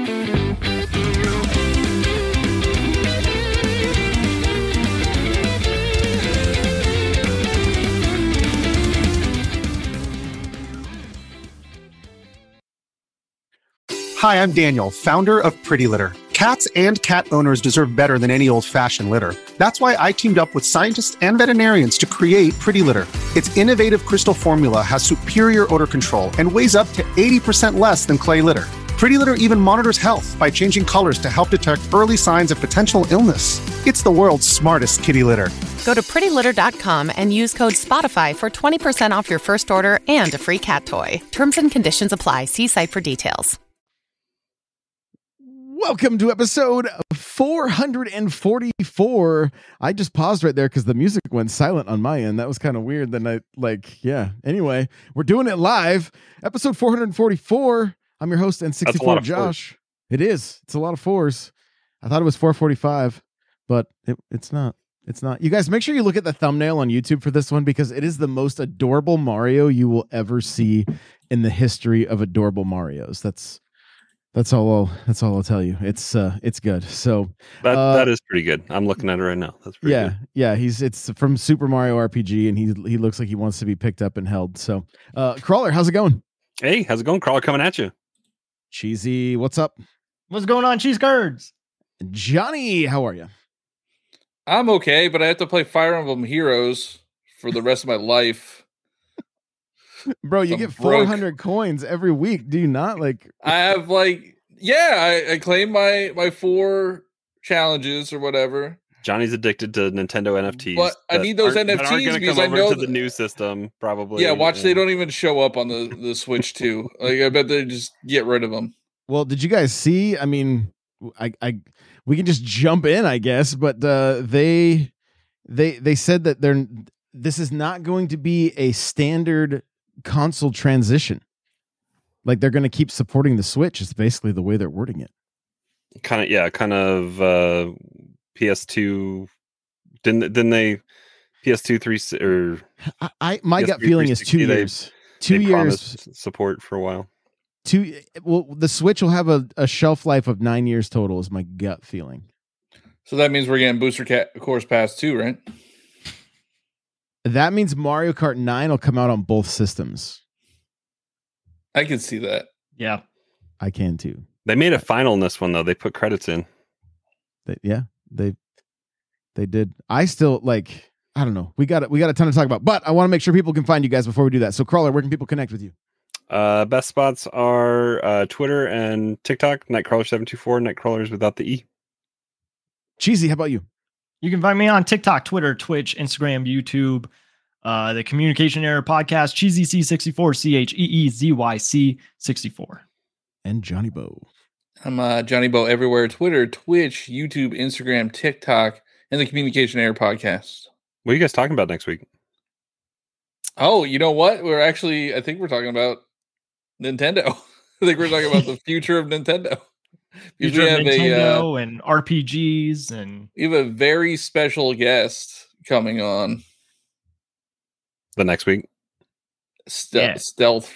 Hi, I'm Daniel, founder of Pretty Litter. Cats and cat owners deserve better than any old-fashioned litter. That's why I teamed up with scientists and veterinarians to create Pretty Litter. Its innovative crystal formula has superior odor control and weighs up to 80% less than clay litter. Pretty Litter even monitors health by changing colors to help detect early signs of potential illness. It's the world's smartest kitty litter. Go to prettylitter.com and use code SPOTIFY for 20% off your first order and a free cat toy. Terms and conditions apply. See site for details. Welcome to episode 444. I just paused right there because the music went silent on my end. That was kind of weird. Then Anyway, we're doing it live. Episode 444. I'm your host, N64 Josh. It is. It's a lot of fours. I thought it was 445, but it's not. It's not. You guys, make sure you look at the thumbnail on YouTube for this one because it is the most adorable Mario you will ever see in the history of adorable Marios. That's all I'll tell you. It's good. So that is pretty good. I'm looking at it right now. That's pretty good. Yeah. It's from Super Mario RPG, and he looks like he wants to be picked up and held. So, Crawler, how's it going? Hey, how's it going? Crawler coming at you. Cheesy, what's up? What's going on, Cheese Curds? Johnny, how are you? I'm okay, but I have to play Fire Emblem Heroes for the rest of my life. Bro, you get 400 coins every week. Do you not? I have I claim my 4 challenges or whatever. Johnny's addicted to Nintendo NFTs. But I need those NFTs because I know to the new system probably. Yeah, watch they don't even show up on the Switch too. I bet they just get rid of them. Well, did you guys see? I mean, we can just jump in, I guess, but they said that this is not going to be a standard console transition. Like they're going to keep supporting the Switch is basically the way they're wording it. Kind of PS2 didn't they PS2 3 or my gut feeling is 2 years. 2 years support for a while. The Switch will have a shelf life of 9 years total is my gut feeling. So that means we're getting Booster Course Pass 2, right? That means Mario Kart 9 will come out on both systems. I can see that. Yeah. I can too. They made a final in this one though. They put credits in. They did. I still I don't know. We got a ton to talk about, but I want to make sure people can find you guys before we do that. So Crawler, where can people connect with you? Best spots are Twitter and TikTok, Nightcrawler724, Nightcrawlers without the E. Cheesy, how about you? You can find me on TikTok, Twitter, Twitch, Instagram, YouTube, the Communication Error Podcast, CheezyC64, CheezyC64. And Johnny Bo. I'm Johnny Bo everywhere, Twitter, Twitch, YouTube, Instagram, TikTok, and the Communication Error Podcast. What are you guys talking about next week? Oh, you know what? I think we're talking about Nintendo. I think we're talking about the future of Nintendo. Future of Nintendo and RPGs, and we have a very special guest coming on the next week. Stealth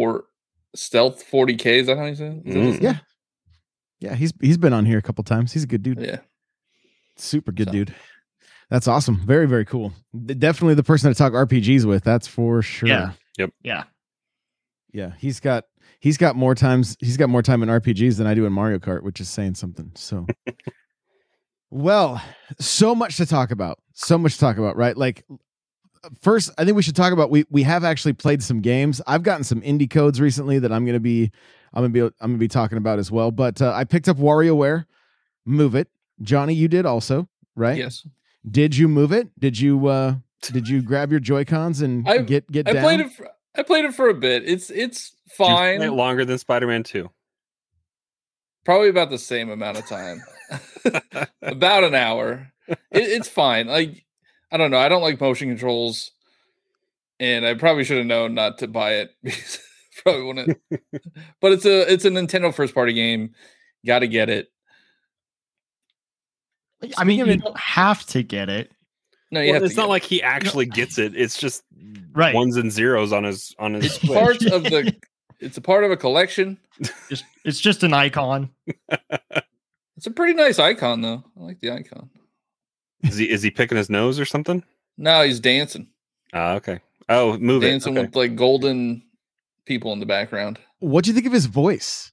40K. Is that how you say it? Yeah. He's been on here a couple times. He's a good dude. Yeah, super good dude. That's awesome. Very, very cool. Definitely the person to talk RPGs with. That's for sure. Yeah. Yep. Yeah. He's got more time in RPGs than I do in Mario Kart, which is saying something. So, well, so much to talk about, right? Like, first, I think we should talk about we have actually played some games. I've gotten some indie codes recently that I'm gonna be talking about as well. But I picked up WarioWare Move It. Johnny, you did also, right? Yes. Did you move it? Did you grab your Joy-Cons and get down? I played it for a bit. It's fine. Did you play it longer than Spider-Man 2? Probably about the same amount of time. About an hour. It's fine. I don't know. I don't like motion controls, and I probably should have known not to buy it because probably wouldn't. But it's a Nintendo first party game. Got to get it. I mean, you don't have to get it. No, it's not like he actually gets it. It's just ones and zeros on his. It's part of the It's a part of a collection. It's just an icon. It's a pretty nice icon, though. I like the icon. Is he picking his nose or something? No, he's dancing. Okay. Oh, Dancing Okay. with like golden people in the background. What'd you think of his voice?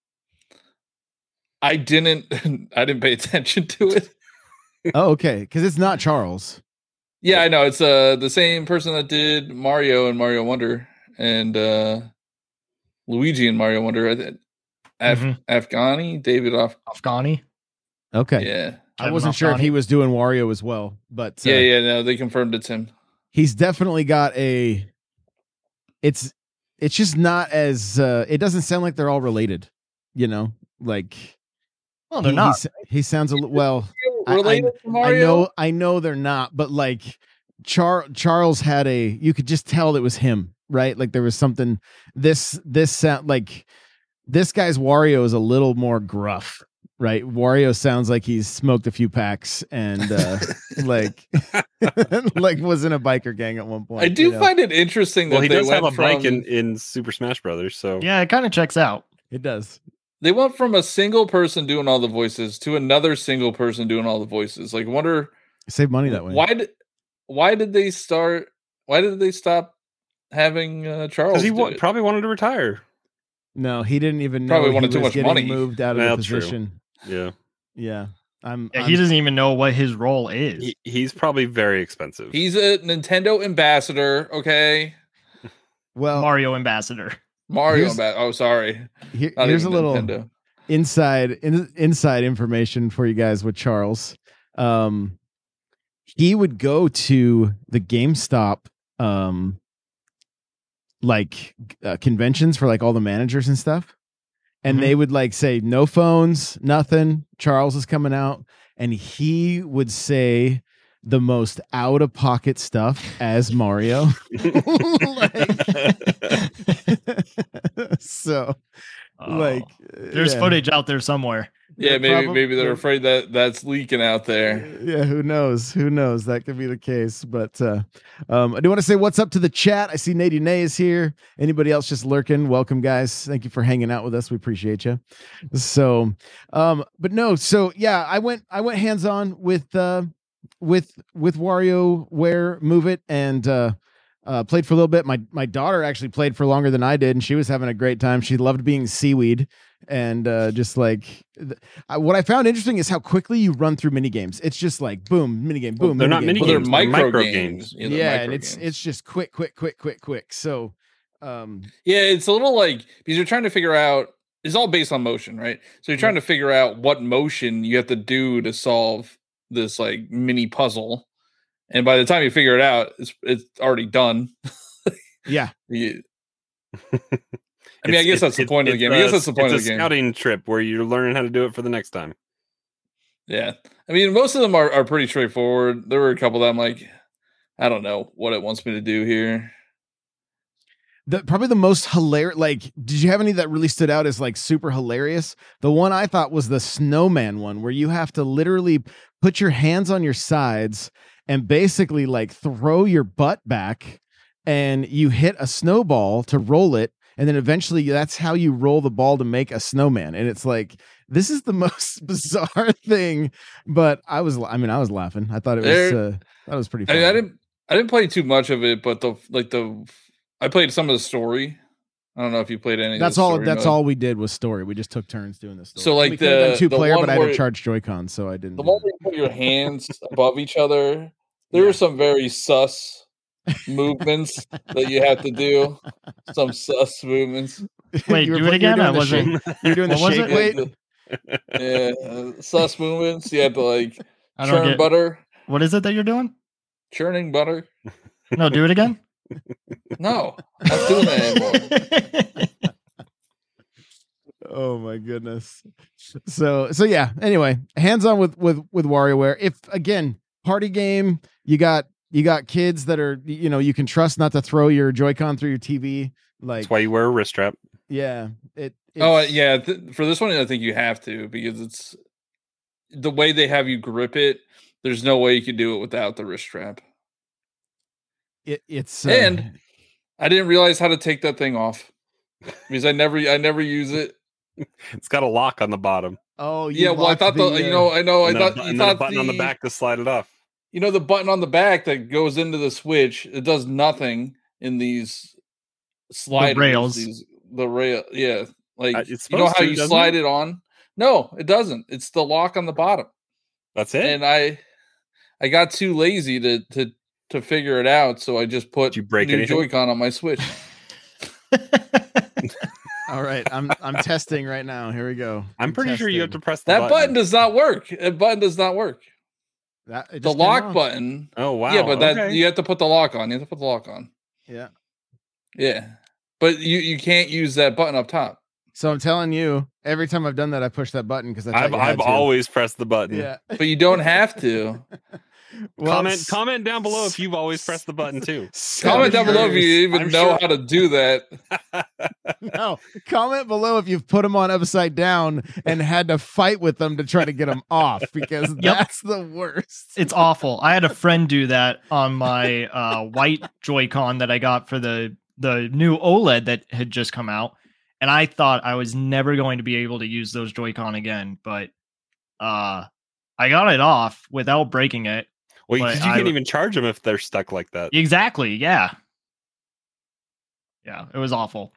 I didn't pay attention to it. Oh, okay, because it's not Charles. Yeah, I know. It's the same person that did Mario and Mario Wonder and Luigi and Mario Wonder. Afghani, David Afghani. Okay. Yeah. I wasn't sure if he was doing Wario as well, but no, they confirmed it's him. He's definitely got a. It's just not as. It doesn't sound like they're all related, you know. Like, well, they're not. He sounds a little well. Related to Mario? I know they're not, but like Charles had a. You could just tell it was him, right? Like there was something. This sound like this guy's Wario is a little more gruff. Right, Wario sounds like he's smoked a few packs and like was in a biker gang at one point. I do find it interesting that he they does have went a bike in Super Smash Brothers. So yeah, it kind of checks out. It does. They went from a single person doing all the voices to another single person doing all the voices. Like, wonder save money that way. Why did they start? Why did they stop having Charles? Because he probably wanted to retire. No, he didn't even know. Probably wanted he too was much money. Moved out of the position. True. Yeah. Yeah. He doesn't even know what his role is. He's probably very expensive. He's a Nintendo ambassador, okay? Well, Mario ambassador. Oh, sorry. Here's a little Nintendo. inside information for you guys with Charles. He would go to the GameStop conventions for like all the managers and stuff. And they would like say, no phones, nothing. Charles is coming out. And he would say the most out of pocket stuff as Mario. There's footage out there somewhere. Yeah, maybe they're afraid that that's leaking out there. Yeah, who knows? That could be the case. But I do want to say what's up to the chat. I see Nady Nay is here. Anybody else just lurking? Welcome, guys. Thank you for hanging out with us. We appreciate you. So, but no. So yeah, I went hands on with WarioWare Move It and played for a little bit. My daughter actually played for longer than I did, and she was having a great time. She loved being seaweed. And just like what I found interesting is how quickly you run through mini games. It's just like boom, mini game, boom. They're not mini games; they're micro games. Yeah, and it's just quick. So, it's a little like because you're trying to figure out. It's all based on motion, right? So you're trying to figure out what motion you have to do to solve this like mini puzzle, and by the time you figure it out, it's already done. Yeah. I mean, I guess that's the point of the game. I guess that's the point of the game. It's a scouting trip where you're learning how to do it for the next time. Yeah. I mean, most of them are pretty straightforward. There were a couple that I'm like, I don't know what it wants me to do here. Probably the most hilarious, like, did you have any that really stood out as like super hilarious? The one I thought was the snowman one where you have to literally put your hands on your sides and basically like throw your butt back and you hit a snowball to roll it. And then eventually that's how you roll the ball to make a snowman. And it's like, this is the most bizarre thing, but I was laughing. I thought it was pretty funny. I didn't play too much of it, but I played some of the story. I don't know if you played any. That's all we did was story. We just took turns doing this story. So like the 2-player, but I had to charge Joy-Con, so I didn't. The one where you put your hands above each other, there were some very sus movements that you have to do. Some sus movements. Wait, do it again. I wasn't. You're doing the shake weight. Yeah, sus movements. You have to like churn butter. What is it that you're doing? Churning butter. No, do it again. No, I'm not doing that anymore. Oh my goodness. So yeah. Anyway, hands on with WarioWare. If again, party game, you got kids that are, you can trust not to throw your Joy-Con through your TV. Like, that's why you wear a wrist strap. Yeah. For this one, I think you have to, because it's the way they have you grip it. There's no way you can do it without the wrist strap. It's and I didn't realize how to take that thing off. because I never use it. It's got a lock on the bottom. Oh, Yeah. Well, I thought I thought a button on the back to slide it off. The button on the back that goes into the Switch. It does nothing in these sliders. The rails. The rail. Yeah. Like it's you know how to, you slide it on? No, it doesn't. It's the lock on the bottom. That's it. And I got too lazy to figure it out, so I just put Did you break new anything? Joy-Con on my Switch. All right, I'm testing right now. Here we go. I'm pretty sure you have to press that button does not work. That button does not work. The lock button. Oh wow. Yeah, but that you have to put the lock on. You have to put the lock on. Yeah. Yeah. But you can't use that button up top. So I'm telling you, every time I've done that, I push that button because I've always pressed the button. Yeah. But you don't have to. Well, comment down below if you've always pressed the button too. Comment down below if you even know how to do that. No, comment below if you've put them on upside down and had to fight with them to try to get them off, because that's the worst. It's awful. I had a friend do that on my white Joy-Con that I got for the new OLED that had just come out, and I thought I was never going to be able to use those Joy-Con again, but I got it off without breaking it. Well, because you can't even charge them if they're stuck like that. Exactly. Yeah. Yeah. It was awful.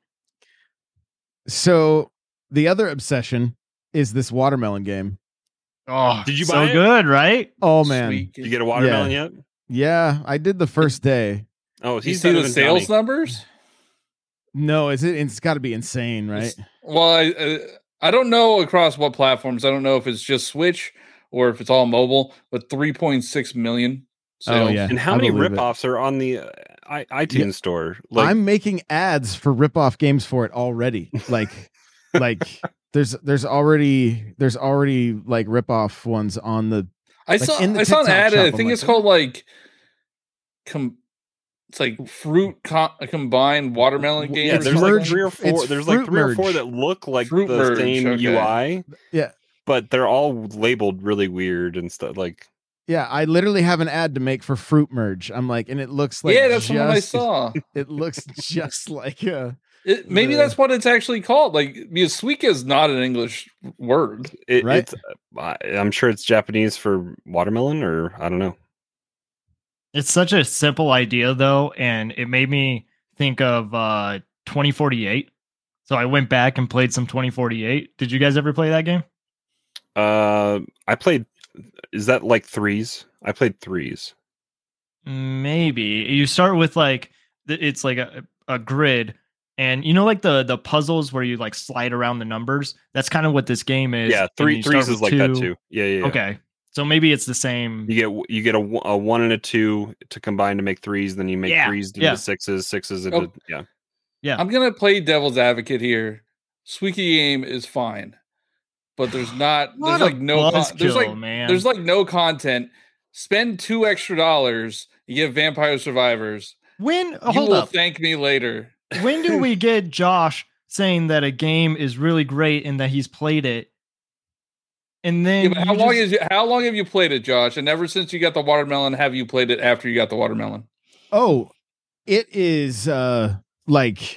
So the other obsession is this watermelon game. Oh, did you so buy it? Good, right? Oh man, Sweet. Did you get a watermelon yet? Yeah, I did the first day. Oh, you see the sales numbers? No, it's got to be insane, right? Well, I don't know across what platforms. I don't know if it's just Switch or if it's all mobile, but 3.6 million sales. Oh yeah. And how many ripoffs are on the iTunes store? Like, I'm making ads for ripoff games for it already. Like there's already like ripoff ones on the. I saw an ad. I think it's called like it's like fruit combined watermelon game. Yeah, there's like 3 or 4. There's like 3 or 4 that look like fruit the merge, same UI. Yeah. But they're all labeled really weird and stuff. Like, yeah, I literally have an ad to make for Fruit Merge. I'm like, and it looks like that's the one I saw. It looks just like maybe that's what it's actually called. Like, because Suika is not an English word, right? I'm sure it's Japanese for watermelon, or I don't know. It's such a simple idea though, and it made me think of 2048. So I went back and played some 2048. Did you guys ever play that game? I played. Is that like 3s? I played 3s. Maybe you start with like it's like a grid, and like the puzzles where you like slide around the numbers. That's kind of what this game is. Yeah, threes is like 2. That too. Yeah. Okay, so maybe it's the same. You get a 1 and a 2 to combine to make 3s. Then you make 3s into 6s into Yeah. I'm gonna play devil's advocate here. Suika game is fine. But there's not. There's like no. There's like no content. Spend $2 extra. You get Vampire Survivors. Hold up. Thank me later. When do we get Josh saying that a game is really great and that he's played it? And then how long have you played it, Josh? And ever since you got the watermelon, have you played it after you got the watermelon? Oh, it is like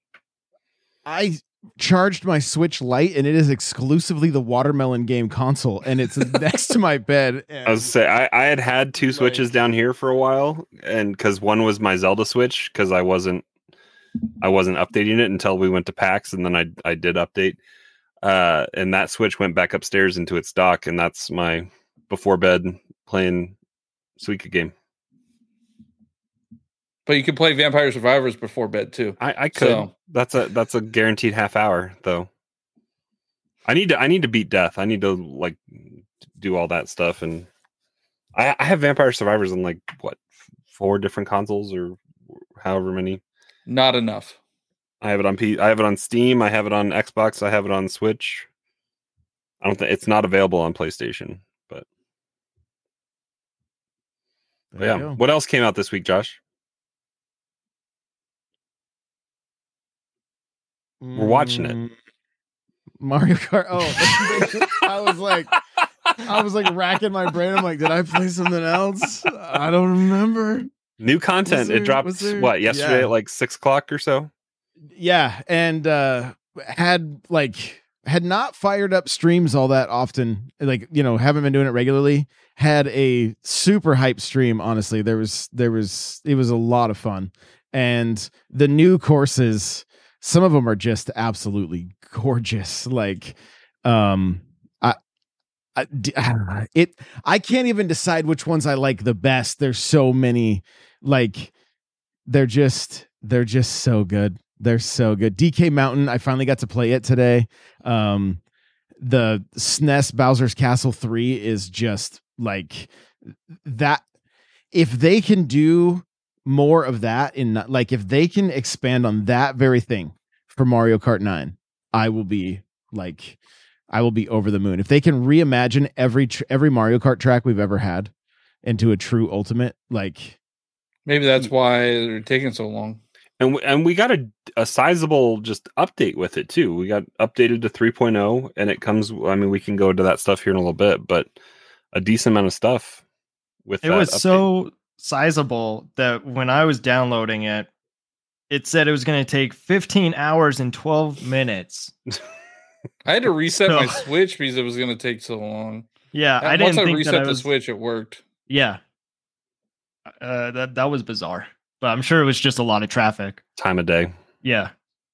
I charged my Switch Lite, and it is exclusively the watermelon game console, and it's next to my bed. I was say I had 2 Switches down here for a while, and because one was my Zelda Switch, because I wasn't updating it until we went to PAX, and then I did update, and that Switch went back upstairs into its dock, and that's my before bed playing Suika game. But you can play Vampire Survivors before bed too. I could. So. That's a guaranteed half hour though. I need to beat death. I need to like do all that stuff, and I have Vampire Survivors on like what 4 different consoles or however many. Not enough. I have it on I have it on Steam. I have it on Xbox. I have it on Switch. I don't think it's not available on PlayStation, but yeah. What else came out this week, Josh? We're watching it. Mario Kart. Oh, I was like racking my brain. I'm like, did I play something else? I don't remember. New content. It dropped yesterday at like 6:00 or so. Yeah, and had not fired up streams all that often. Like, you know, haven't been doing it regularly. Had a super hype stream. Honestly, it was a lot of fun, and the new courses, some of them are just absolutely gorgeous. Like, I can't even decide which ones I like the best. There's so many. Like, they're just so good. They're so good. DK Mountain, I finally got to play it today. The SNES Bowser's Castle 3 is just like that. If they can do more of that, if they can expand on that very thing for Mario Kart 9, I will be over the moon. If they can reimagine every Mario Kart track we've ever had into a true ultimate, like, maybe that's why they're taking so long. And we got a sizable just update with it too. We got updated to 3.0, and it comes. I mean, we can go into that stuff here in a little bit, but a decent amount of stuff with it was update. So sizable that when I was downloading it, it said it was going to take 15 hours and 12 minutes. I had to reset my Switch because it was going to take so long. Yeah, and once I reset the Switch, it worked. Yeah, that was bizarre. But I'm sure it was just a lot of traffic. Time of day. Yeah.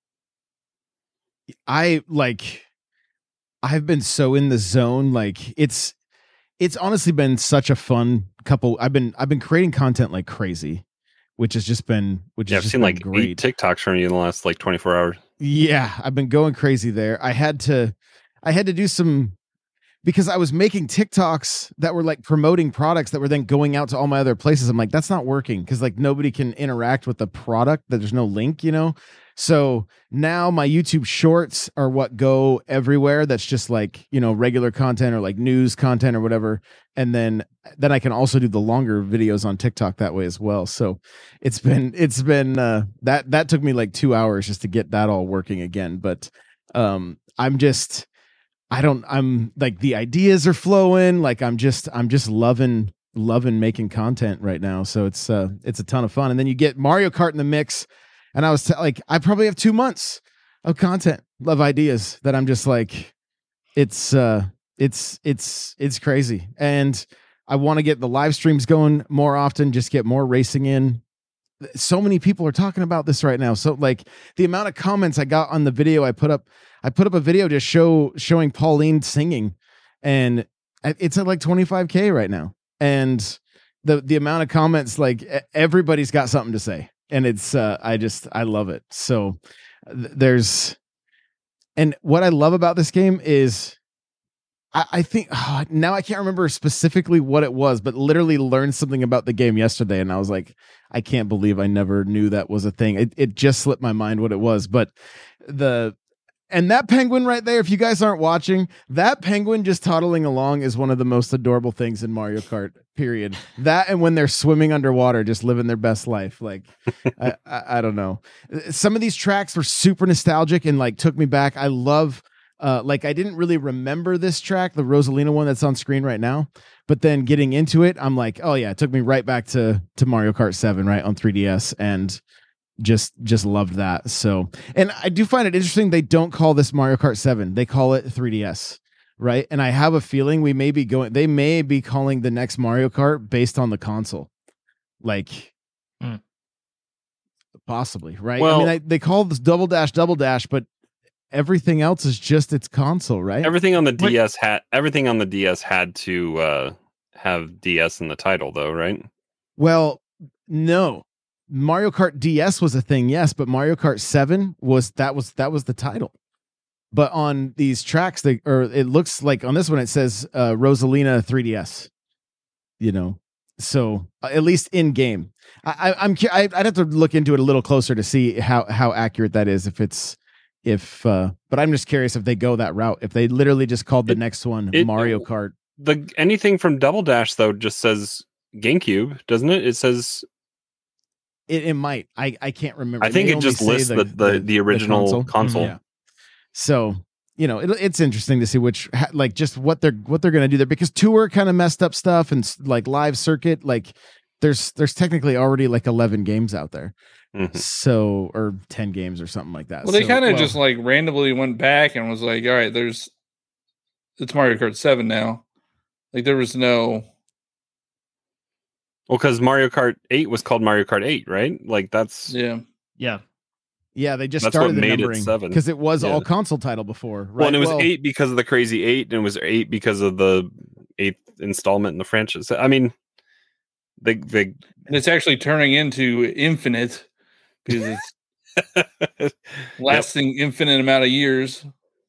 I've been so in the zone. Like, it's honestly been such a fun couple. I've been creating content like crazy, which has just been I've seen like great. 8 TikToks from you in the last like 24 hours. Yeah, I've been going crazy there. I had to do some, because I was making TikToks that were like promoting products that were then going out to all my other places. I'm like, that's not working, because like nobody can interact with the product, that there's no link, you know? So now my YouTube shorts are what go everywhere. That's just like, you know, regular content or like news content or whatever. And then I can also do the longer videos on TikTok that way as well. So it's been that took me like 2 hours just to get that all working again. But I'm like, the ideas are flowing. Like, I'm just loving making content right now. So it's a ton of fun. And then you get Mario Kart in the mix. And I was like, I probably have 2 months of content, of ideas that I'm just like, it's crazy. And I want to get the live streams going more often, just get more racing in. So many people are talking about this right now. So like, the amount of comments I got on the video I put up a video just showing Pauline singing, and it's at like 25K right now. And the amount of comments, like, everybody's got something to say, and it's I love it. So and what I love about this game is I think now I can't remember specifically what it was, but literally learned something about the game yesterday, and I was like, I can't believe I never knew that was a thing. It just slipped my mind what it was, but and that penguin right there, if you guys aren't watching, that penguin just toddling along is one of the most adorable things in Mario Kart, period. That, and when they're swimming underwater, just living their best life. Like, I don't know. Some of these tracks were super nostalgic and like took me back. I love, like, I didn't really remember this track, the Rosalina one that's on screen right now. But then getting into it, I'm like, oh yeah, it took me right back to Mario Kart 7, right, on 3DS. And just loved that. So, and I do find it interesting they don't call this Mario Kart 7, they call it 3DS, right? And I have a feeling they may be calling the next Mario Kart based on the console, like, possibly, right? Well, I mean, they call this Double Dash, but everything else is just its console, right? Everything on the DS had to have DS in the title, though, right? Well, no. Mario Kart DS was a thing, yes, but Mario Kart 7 was the title. But on these tracks, it looks like on this one it says Rosalina 3DS. You know, so at least in game, I'd have to look into it a little closer to see how accurate that is. But I'm just curious if they go that route. If they literally just called the next one Mario Kart. Anything from Double Dash though just says GameCube, doesn't it? It says. It might. I can't remember. I think it just lists the original console. Yeah. So, you know, it's interesting to see which, like, just what they're going to do there, because Tour kind of messed up stuff, and like Live Circuit, like there's technically already like 11 games out there. So, or 10 games or something like that. Well, they kind of just like randomly went back and was like, all right, it's Mario Kart 7 now. Like there was no. Well, because Mario Kart 8 was called Mario Kart 8, right? Like that's yeah. Yeah, they just That's started what the made it numbering 7. because it was all console title before, right? Well, and it was 8 because of the Crazy 8, and it was 8 because of the 8th installment in the franchise. I mean, and it's actually turning into Infinite because it's lasting infinite amount of years.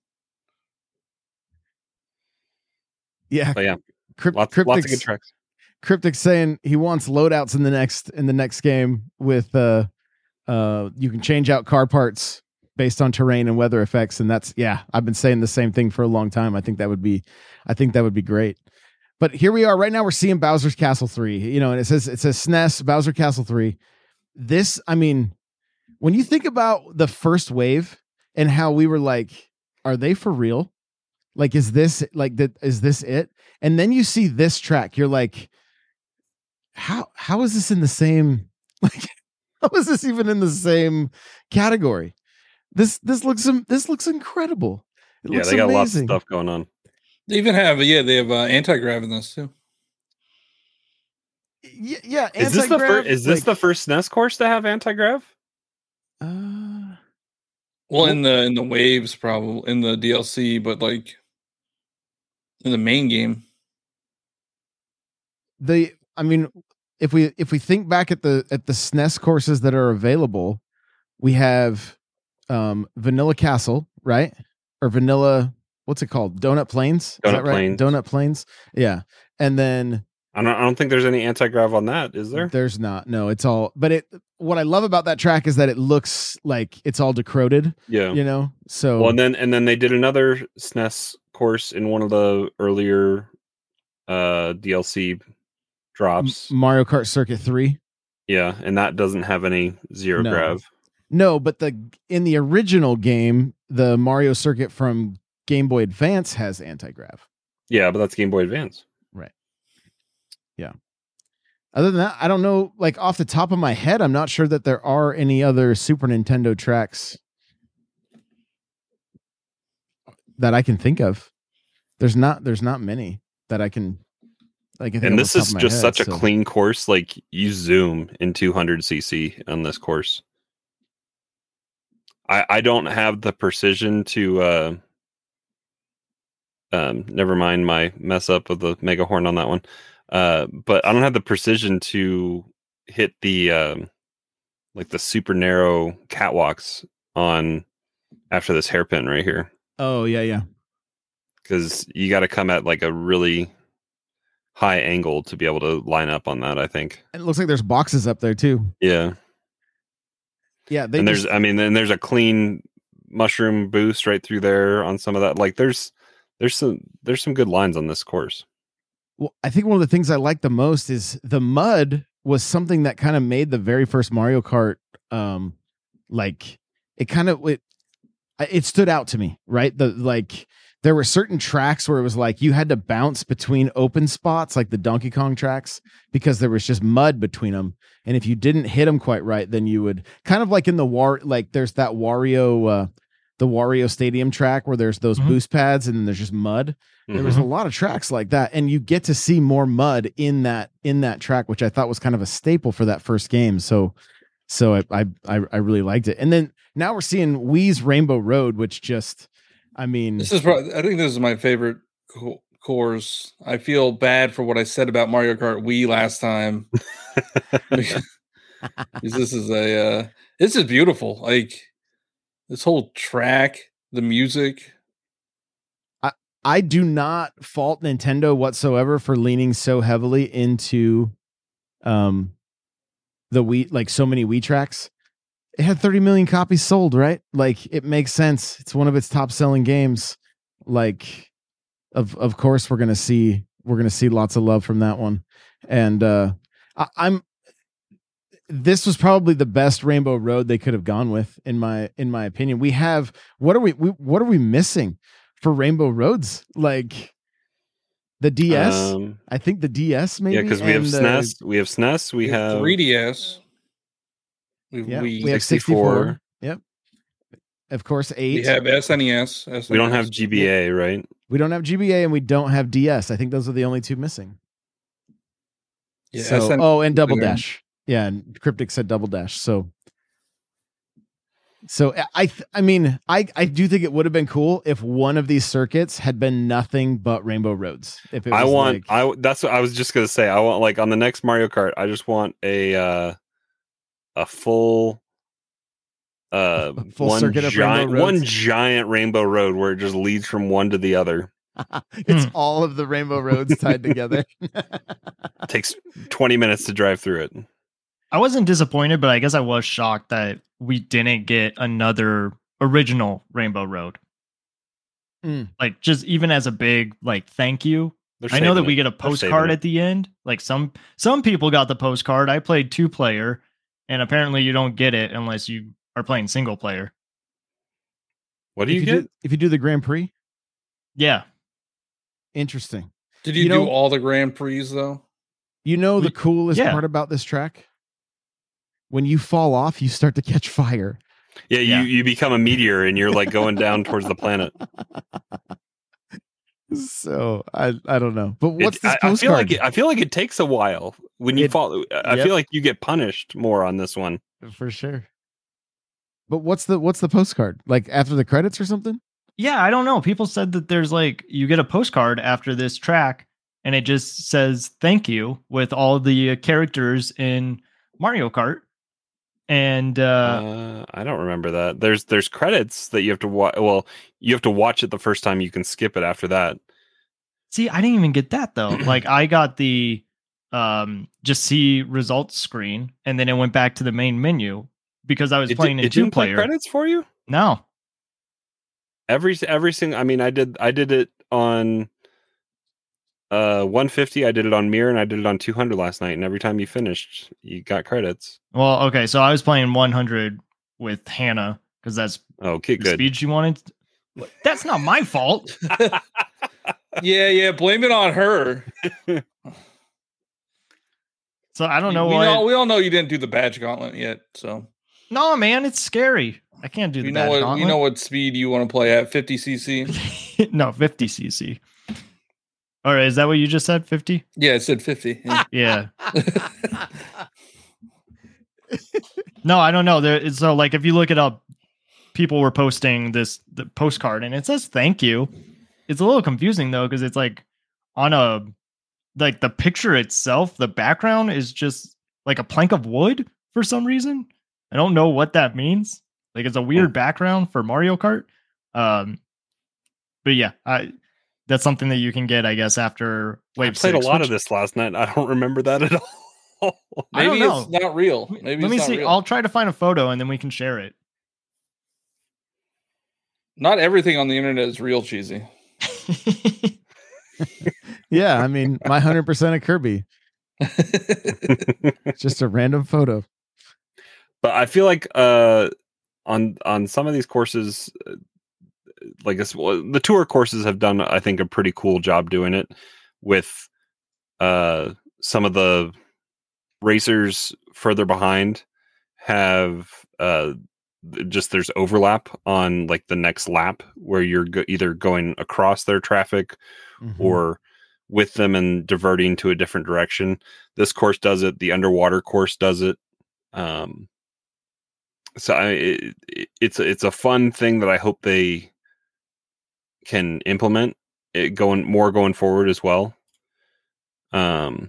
Yeah, but yeah, lots of good tracks. Cryptic saying he wants loadouts in the next game with you can change out car parts based on terrain and weather effects, and I've been saying the same thing for a long time. I think that would be great. But here we are right now. We're seeing Bowser's Castle 3, and it says SNES Bowser Castle 3. This, I mean, when you think about the first wave and how we were like, are they for real? Like, is this it? And then you see this track, you're like, how is this in the same, like, how is this even in the same category? This looks incredible. It looks they got amazing. lots of stuff going on. They even have anti-grav in this too. Yeah. Is this the first SNES course to have anti-grav? Well, in the waves, probably in the DLC, but like in the main game. If we think back at the SNES courses that are available, we have Vanilla Castle, right? Or Vanilla, what's it called? Donut Plains? Is that right? Plains. Donut Plains. Yeah. And then I don't think there's any anti-grav on that, is there? There's not. No, it's all, but what I love about that track is that it looks like it's all decroded. Yeah. So well, and then they did another SNES course in one of the earlier DLC drops. Mario Kart Circuit 3. Yeah, and that doesn't have any zero grav. No, but in the original game, the Mario Circuit from Game Boy Advance has anti-grav. Yeah, but that's Game Boy Advance. Right. Yeah. Other than that, I don't know, like off the top of my head, I'm not sure that there are any other Super Nintendo tracks that I can think of. There's not many that I can think and this is just such a so. clean course. Like you zoom in 200cc on this course. I don't have the precision to never mind my mess up with the mega horn on that one. But I don't have the precision to hit the like the super narrow catwalks on after this hairpin right here. Oh yeah. Because you got to come at like a really high angle to be able to line up on that, I think. And it looks like there's boxes up there too. Yeah. Yeah. There's a clean mushroom boost right through there on some of that. Like there's some good lines on this course. Well, I think one of the things I like the most is the mud was something that kind of made the very first Mario Kart, like it stood out to me, right? There were certain tracks where it was like you had to bounce between open spots, like the Donkey Kong tracks, because there was just mud between them. And if you didn't hit them quite right, then you would kind of like in there's that Wario, the Wario Stadium track where there's those boost pads and then there's just mud. There was a lot of tracks like that, and you get to see more mud in that track, which I thought was kind of a staple for that first game. So I really liked it. And then now we're seeing Wii's Rainbow Road, which just, I mean, I think this is my favorite course. I feel bad for what I said about Mario Kart Wii last time. Because this is beautiful. Like this whole track, the music. I do not fault Nintendo whatsoever for leaning so heavily into the Wii, like so many Wii tracks. It had 30 million copies sold, right? Like it makes sense. It's one of its top selling games. Like of course we're going to see lots of love from that one. And this was probably the best Rainbow Road they could have gone with in my opinion. We have what are we missing for Rainbow Roads? Like the DS? I think the DS maybe. Yeah, because we have SNES. We have SNES. We have 3DS. We have 64. Yep. Of course, 8. We have SNES. We don't have GBA, right? We don't have GBA and we don't have DS. I think those are the only 2 missing. Yeah, so, and Double Dash. Yeah, and Cryptic said Double Dash. So I do think it would have been cool if one of these circuits had been nothing but Rainbow Roads. If it was that's what I was just gonna say. I want, like, on the next Mario Kart, I just want a full one circuit of Rainbow Roads. One giant Rainbow Road where it just leads from one to the other. It's all of the Rainbow Roads tied together. It takes 20 minutes to drive through it. I wasn't disappointed, but I guess I was shocked that we didn't get another original Rainbow Road. Like, just even as a big, like, thank you. I know that we get a postcard at the end. Like, some people got the postcard. I played 2-player, and apparently you don't get it unless you are playing single player. What do you get? If you do the Grand Prix? Yeah. Interesting. Did you do all the Grand Prix, though? You know the coolest part about this track? When you fall off, you start to catch fire. Yeah, you become a meteor and you're like going down towards the planet. So I don't know, but what's this postcard? I feel like it takes a while when you fall. I feel like you get punished more on this one for sure. But what's the postcard, like after the credits or something? Yeah, I don't know. People said that there's like you get a postcard after this track, and it just says thank you with all the characters in Mario Kart. And I don't remember that. There's credits that you have to watch. Well, you have to watch it the first time. You can skip it after that. See, I didn't even get that though. Like, I got the just see results screen, and then it went back to the main menu because I was playing in 2-player. Credits for you? No. Every single. I mean, I did it on 150. I did it on Mirror, and I did it on 200 last night. And every time you finished, you got credits. Well, okay, so I was playing 100 with Hannah because that's the speed she wanted. That's not my fault. Yeah, blame it on her. So I don't know we all know you didn't do the badge gauntlet yet. So no, man, it's scary. I can't do the badge gauntlet. You know what speed you want to play at? 50cc? No, 50cc. All right, is that what you just said? 50? Yeah, it said 50. Yeah. No, I don't know. So, like, if you look it up, people were posting the postcard, and it says thank you. It's a little confusing though, because it's like on like the picture itself, the background is just like a plank of wood for some reason. I don't know what that means. Like, it's a weird background for Mario Kart. But yeah, that's something that you can get, I guess, after Wave 6. I played a lot of this last night. I don't remember that at all. Maybe it's not real. Maybe Let me see. Real. I'll try to find a photo and then we can share it. Not everything on the internet is real, Cheesy. Yeah, I mean, my 100% of Kirby. It's just a random photo. But I feel like on some of these courses, like the tour courses have done, I think, a pretty cool job doing it with some of the racers further behind have there's overlap on like the next lap where you're either going across their traffic or with them and diverting to a different direction. This course does it. The underwater course does it. So it's a fun thing that I hope they can implement it going forward as well. But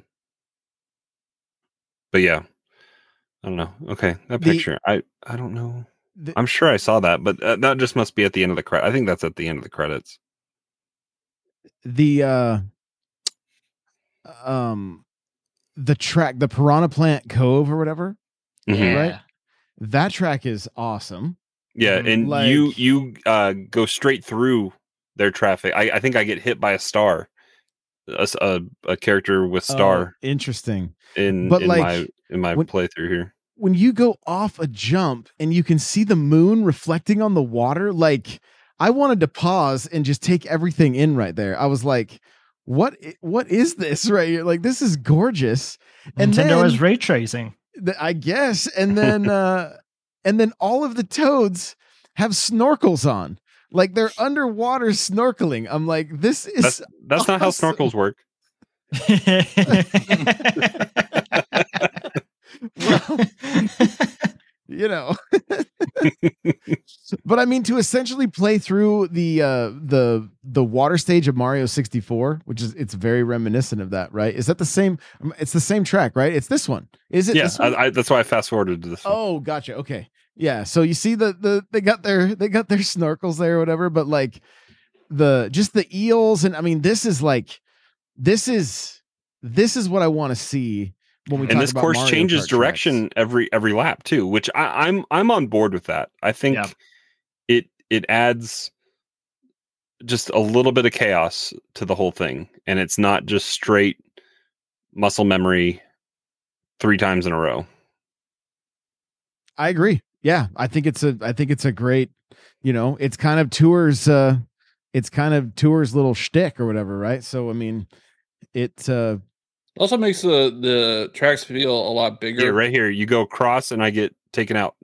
yeah, I don't know. Okay, that picture, I don't know. I'm sure I saw that, but that just must be at the end of the credit. I think that's at the end of the credits. The track, the Piranha Plant Cove or whatever, right? That track is awesome. Yeah, and like, you go straight through their traffic. I think I get hit by a star, a character with star. Interesting. In my playthrough here. When you go off a jump and you can see the moon reflecting on the water, like I wanted to pause and just take everything in right there. I was like, what is this right here? Like, this is gorgeous. And Nintendo has ray tracing. I guess. And then all of the toads have snorkels on. Like they're underwater snorkeling. I'm like, this is that's not how snorkels work. Well, you know. But I mean, to essentially play through the water stage of Mario 64, which is, it's very reminiscent of that, right? Is that the same? It's the same track, right? It's this one. Is it? Yeah, this one? that's why I fast forwarded to this one. Oh, gotcha. Okay. Yeah. So you see they got their snorkels there or whatever, but like just the eels. And I mean, this is what I want to see when we talk about this course Mario changes Kart direction tracks. every lap too, which I'm on board with that. I think it adds just a little bit of chaos to the whole thing, and it's not just straight muscle memory 3 times in a row. I agree. Yeah, I think it's a great, it's kind of Tour's little shtick or whatever, right? So I mean, it also makes the tracks feel a lot bigger. Yeah, right here, you go across and I get taken out.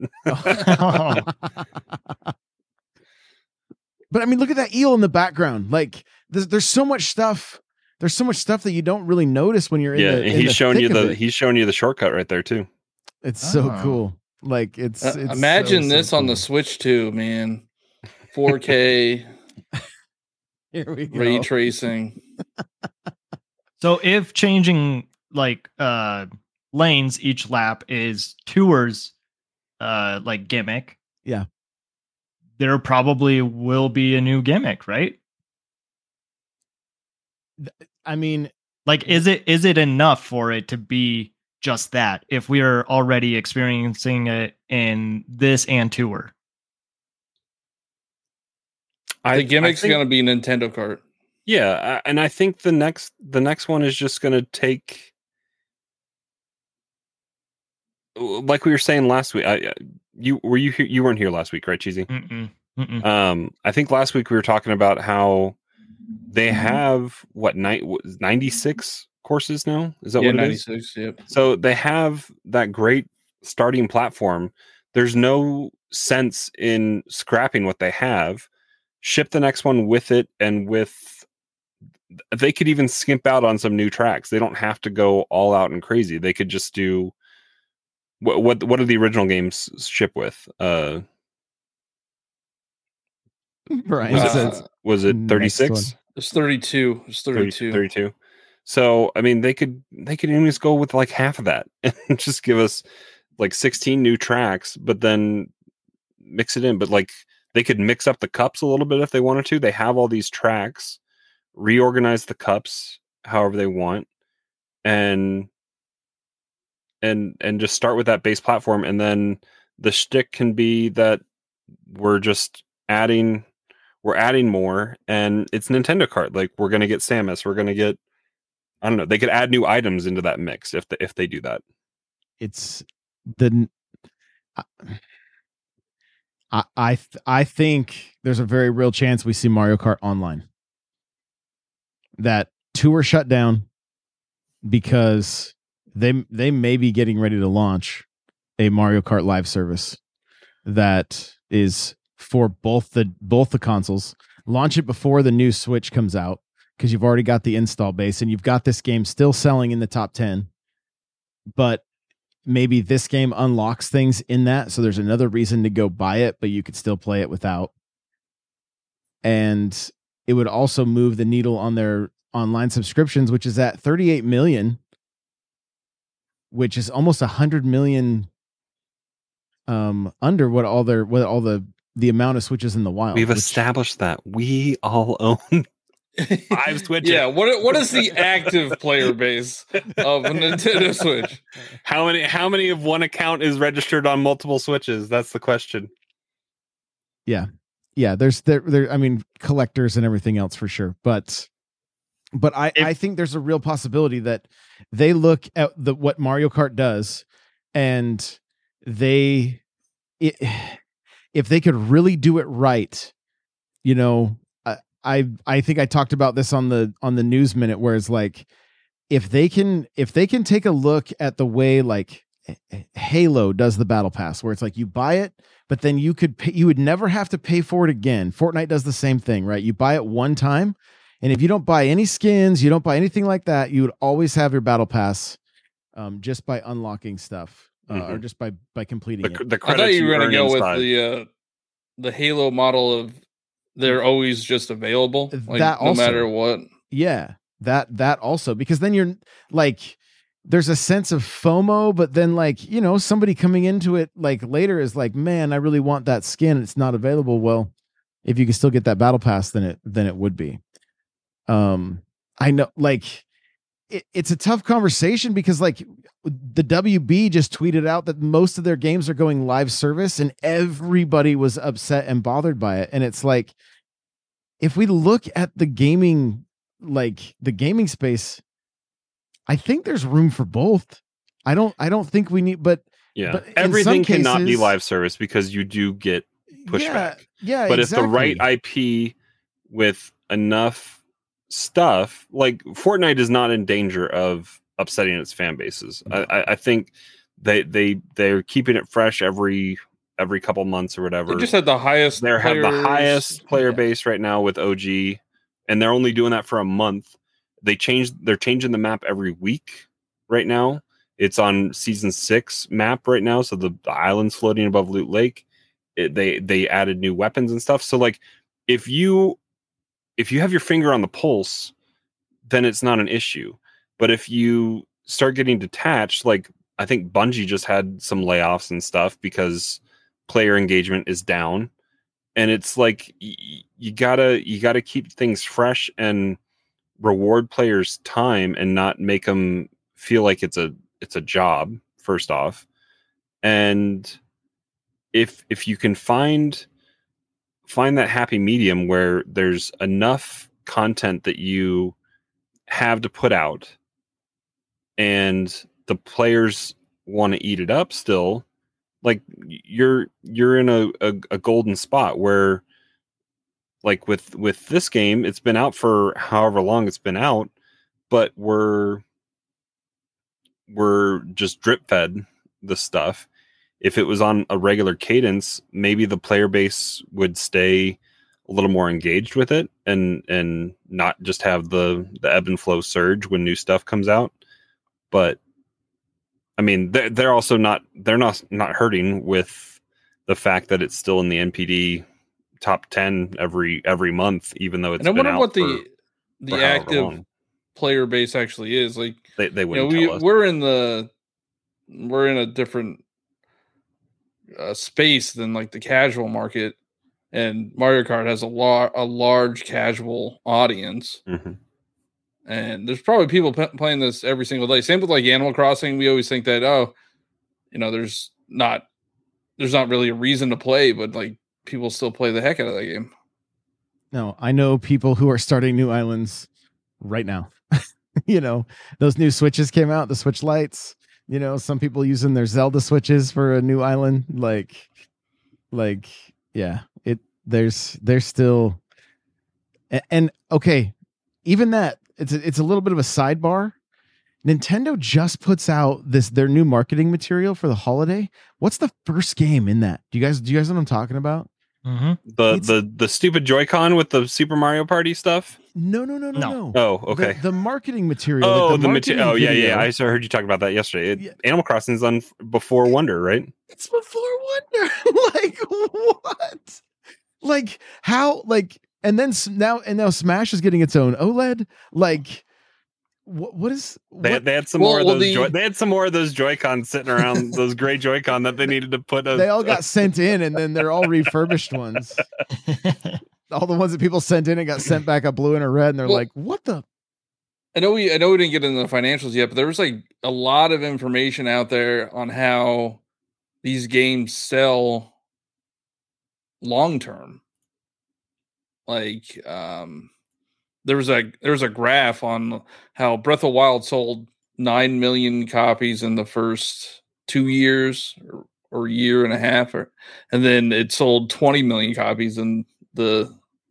But I mean, look at that eel in the background. Like there's so much stuff. There's so much stuff that you don't really notice when you're in the he's showing you the shortcut right there too. It's so cool. Like it's imagine this so on the cool. Switch too, man. 4K Here we go. ray tracing. So if changing like lanes each lap is Tour's like gimmick, yeah, there probably will be a new gimmick, right? I mean, like is it enough for it to be just that if we are already experiencing it in this and Tour? The gimmick's going to be Nintendo Kart. Yeah, and I think the next one is just going to take, like we were saying last week. You weren't here last week, right, Cheesy? I think last week we were talking about how they have 96 courses now. Is that what it 96, is? Yep. So they have that great starting platform. There's no sense in scrapping what they have. Ship the next one with it, and they could even skimp out on some new tracks. They don't have to go all out and crazy. They could just do what do the original games ship with? Brian was it 36? It's 32. It's 32. 32. So I mean, they could even just go with like half of that and just give us like 16 new tracks, but then mix it in. But like they could mix up the cups a little bit if they wanted to. They have all these tracks. Reorganize the cups however they want, and just start with that base platform, and then the shtick can be that we're adding more, and it's Nintendo Kart. Like we're gonna get Samus, we're gonna get, I don't know, they could add new items into that mix if they do that. It's I think there's a very real chance we see Mario Kart Online. That Tour shut down because they may be getting ready to launch a Mario Kart Live service that is for both the consoles. Launch it before the new Switch comes out because you've already got the install base and you've got this game still selling in the top 10. But maybe this game unlocks things in that, so there's another reason to go buy it, but you could still play it without. And it would also move the needle on their online subscriptions, which is at 38 million, which is almost 100 million under what all the amount of Switches in the wild. We've established that we all own 5 Switches. Yeah, what is the active player base of a Nintendo Switch? How many of one account is registered on multiple Switches? That's the question. Yeah, there's I mean, collectors and everything else for sure, but I think there's a real possibility that they look at what Mario Kart does, and if they could really do it right, I think I talked about this on the News Minute, where it's like if they can take a look at the way like Halo does the battle pass where it's like you buy it, but then you would never have to pay for it again. Fortnite does the same thing, right? You buy it one time, and if you don't buy any skins, you don't buy anything like that, you would always have your battle pass just by unlocking stuff or just by completing it. The I thought you were going to go with the Halo model of they're always just available, like, that also, no matter what. Yeah, that also, because then you're like, there's a sense of FOMO, but then like, you know, somebody coming into it like later is like, man, I really want that skin. It's not available. Well, if you can still get that battle pass, then it would be. I know, like, it's a tough conversation because like the WB just tweeted out that most of their games are going live service, and everybody was upset and bothered by it. And it's like, if we look at the gaming space, I think there's room for both. I don't think we need, but everything cannot be live service because you do get pushback. Yeah, but exactly. If the right IP with enough stuff, like Fortnite is not in danger of upsetting its fan bases. I think they're keeping it fresh every couple months or whatever. They just had the highest. They have the highest player base right now with OG, and they're only doing that for a month. They're changing the map every week right now. It's on season 6 map right now, so the island's floating above Loot Lake. They added new weapons and stuff. So like, if you have your finger on the pulse, then it's not an issue. But if you start getting detached, like I think Bungie just had some layoffs and stuff because player engagement is down, and it's like you gotta keep things fresh and reward players' time and not make them feel like it's a job, first off. And if you can find that happy medium where there's enough content that you have to put out and the players want to eat it up still, like you're in a golden spot where, like with this game, it's been out for however long it's been out, but we're just drip fed the stuff. If it was on a regular cadence, maybe the player base would stay a little more engaged with it and not just have the ebb and flow surge when new stuff comes out. But I mean, they're also not hurting with the fact that it's still in the NPD top 10 every month, even though it's. And I been wonder out what for the active player base actually is. Like they wouldn't tell us. We're in a different space than like the casual market, and Mario Kart has a large casual audience. Mm-hmm. And there's probably people playing this every single day. Same with like Animal Crossing. We always think that, there's not really a reason to play, but like people still play the heck out of that game. No, I know people who are starting new islands right now. Those new Switches came out, the Switch Lights. Some people using their Zelda Switches for a new island. There's still, and okay, even that. It's a little bit of a sidebar. Nintendo just puts out their new marketing material for the holiday. What's the first game in that? Do you guys know what I'm talking about? Mm-hmm. The stupid Joy-Con with the Super Mario Party stuff? No. Oh, okay. The marketing material. Oh, the material. Oh, yeah. I heard you talk about that yesterday. Animal Crossing is on before Wonder, right? It's before Wonder. Like what? Like how? Like. And then now Smash is getting its own OLED. Like, what is? What? They had some more of those. They had some more of those Joy-Con sitting around. Those gray Joy-Con that they needed to put. They all got sent in, and then they're all refurbished ones. All the ones that people sent in and got sent back a blue and a red, and they're like, "What the?" I know we didn't get into the financials yet, but there was like a lot of information out there on how these games sell long term. Like there was a graph on how Breath of the Wild sold 9 million copies in the first 2 years or year and a half, and then it sold 20 million copies in the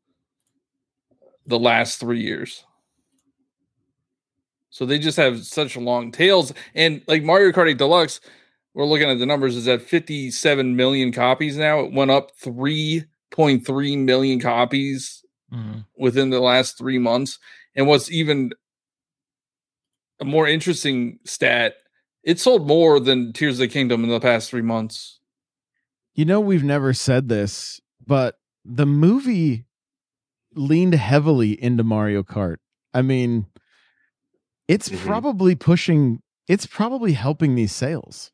last 3 years. So they just have such long tails. And like Mario Kart 8 Deluxe, we're looking at the numbers, is at 57 million copies now. It went up 3.3 million copies within the last 3 months. And what's even a more interesting stat, it sold more than Tears of the Kingdom in the past 3 months. You know, we've never said this, but the movie leaned heavily into Mario Kart. I mean, it's probably helping these sales.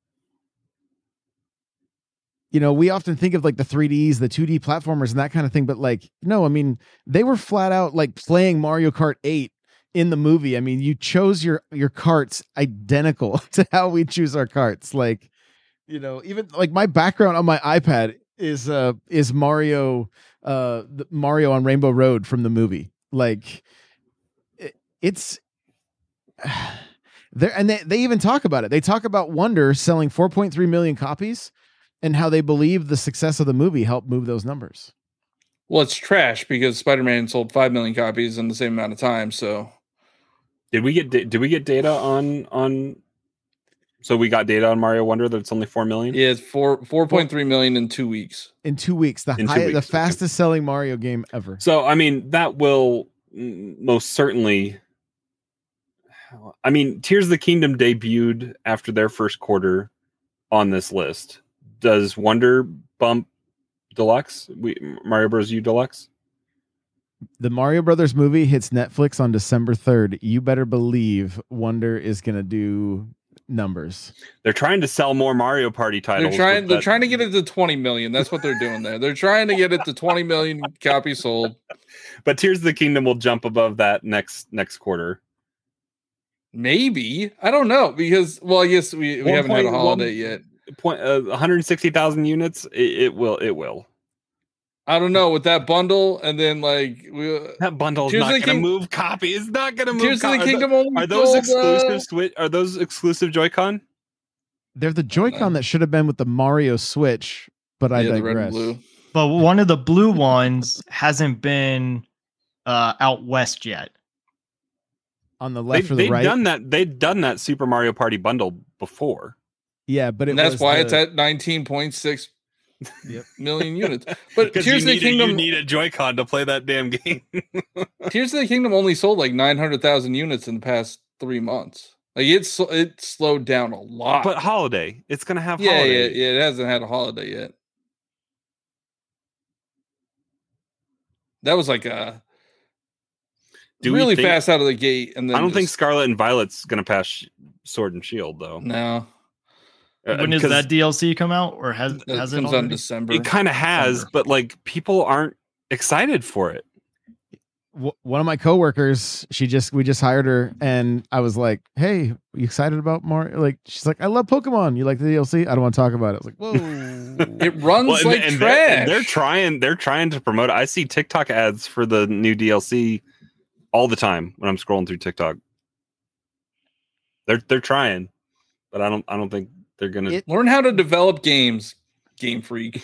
You know, we often think of like the 3Ds, the 2D platformers and that kind of thing, but like, no, I mean, they were flat out like playing Mario Kart 8 in the movie. I mean, you chose your karts identical to how we choose our karts. Like, you know, even like my background on my iPad is Mario, the Mario on Rainbow Road from the movie. Like it's there. And they even talk about it. They talk about Wonder selling 4.3 million copies and how they believe the success of the movie helped move those numbers. Well, it's trash because Spider-Man sold 5 million copies in the same amount of time. So did we get data on so we got data on Mario Wonder that it's only 4 million? Yeah, it's 4.3 million in 2 weeks. In 2 weeks, the fastest selling Mario game ever. So, I mean, that will most certainly. I mean, Tears of the Kingdom debuted after their first quarter on this list. Does Wonder bump Deluxe? Mario Bros. U Deluxe? The Mario Brothers movie hits Netflix on December 3rd. You better believe Wonder is going to do numbers. They're trying to sell more Mario Party titles. They're trying to get it to 20 million. That's what they're doing there. They're trying to get it to 20 million copies sold. But Tears of the Kingdom will jump above that next quarter. Maybe. I don't know because, well, I guess we haven't had a holiday yet. 160,000 units. It will. I don't know with that bundle, and then like that bundle is not going to move copy. It's not going to move. Tears of the Kingdom are those exclusive Switch? Are those exclusive Joy-Con? They're the Joy-Con that should have been with the Mario Switch, but I digress. The red and blue. But one of the blue ones hasn't been out west yet. On the left or the right? They've done that Super Mario Party bundle before. Yeah, but that's why it's at 19.6 million units. But Tears of the Kingdom, you need a Joy-Con to play that damn game. Tears of the Kingdom only sold like 900,000 units in the past 3 months. Like it slowed down a lot. But holiday, it's gonna have holiday. Yeah, it hasn't had a holiday yet. That was like a really fast out of the gate, and then I don't think Scarlet and Violet's gonna pass Sword and Shield though. No. When does that DLC come out, or has it comes out in December? It kind of has, but like people aren't excited for it. One of my coworkers, we just hired her, and I was like, "Hey, you excited about Mario?" Like, she's like, "I love Pokemon. You like the DLC? I don't want to talk about it." I was like, "Whoa!" It runs like trash. They're trying to promote it. I see TikTok ads for the new DLC all the time when I'm scrolling through TikTok. They're trying, but I don't think they're gonna learn how to develop games. Game Freak.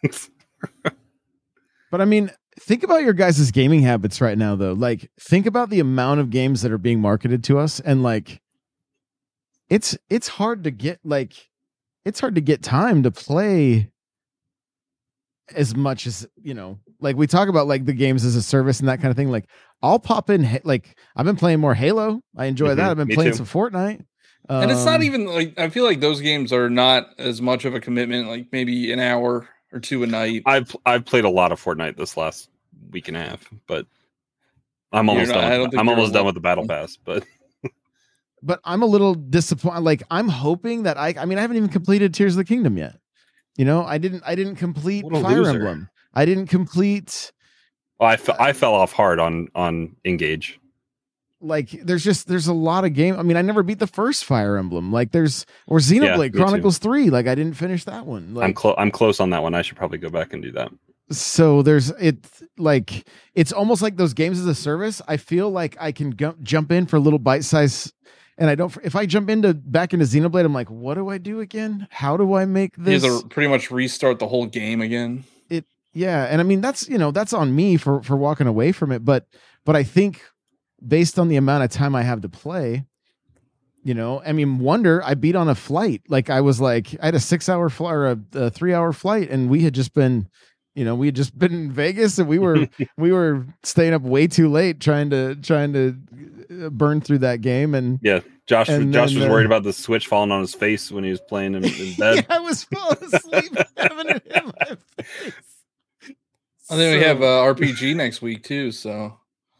But I mean, think about your guys' gaming habits right now, though. Like, think about the amount of games that are being marketed to us, and like, it's hard to get time to play as much as, you know, like we talk about like the games as a service and that kind of thing. Like, I'll pop in, like, I've been playing more Halo. I enjoy that. I've been playing some Fortnite. And it's not even like, I feel like those games are not as much of a commitment, like maybe an hour or two a night. I've played a lot of Fortnite this last week and a half, but I'm almost done with the Battle Pass, but I'm a little disappointed. Like, I'm hoping that I haven't even completed Tears of the Kingdom yet. You know, I didn't complete Fire Emblem. I didn't complete. I fell off hard on Engage. Like, there's a lot of game. I mean, I never beat the first Fire Emblem. Like, or Xenoblade Chronicles 3. Like, I didn't finish that one. Like, I'm close on that one. I should probably go back and do that. So it's almost like those games as a service. I feel like I can jump in for a little bite size, and if I jump back into Xenoblade, I'm like, what do I do again? How do I make this? You have to pretty much restart the whole game again. Yeah, and I mean that's on me for walking away from it, but I think based on the amount of time I have to play, I mean, Wonder, I beat on a flight. Like I was like, I had a 6-hour flight or a 3-hour flight, and we had just been, we had just been in Vegas, and we were staying up way too late trying to burn through that game. And yeah, Josh was worried about the Switch falling on his face when he was playing in bed. Yeah, I was falling asleep having it in my face. And then we have RPG next week too. So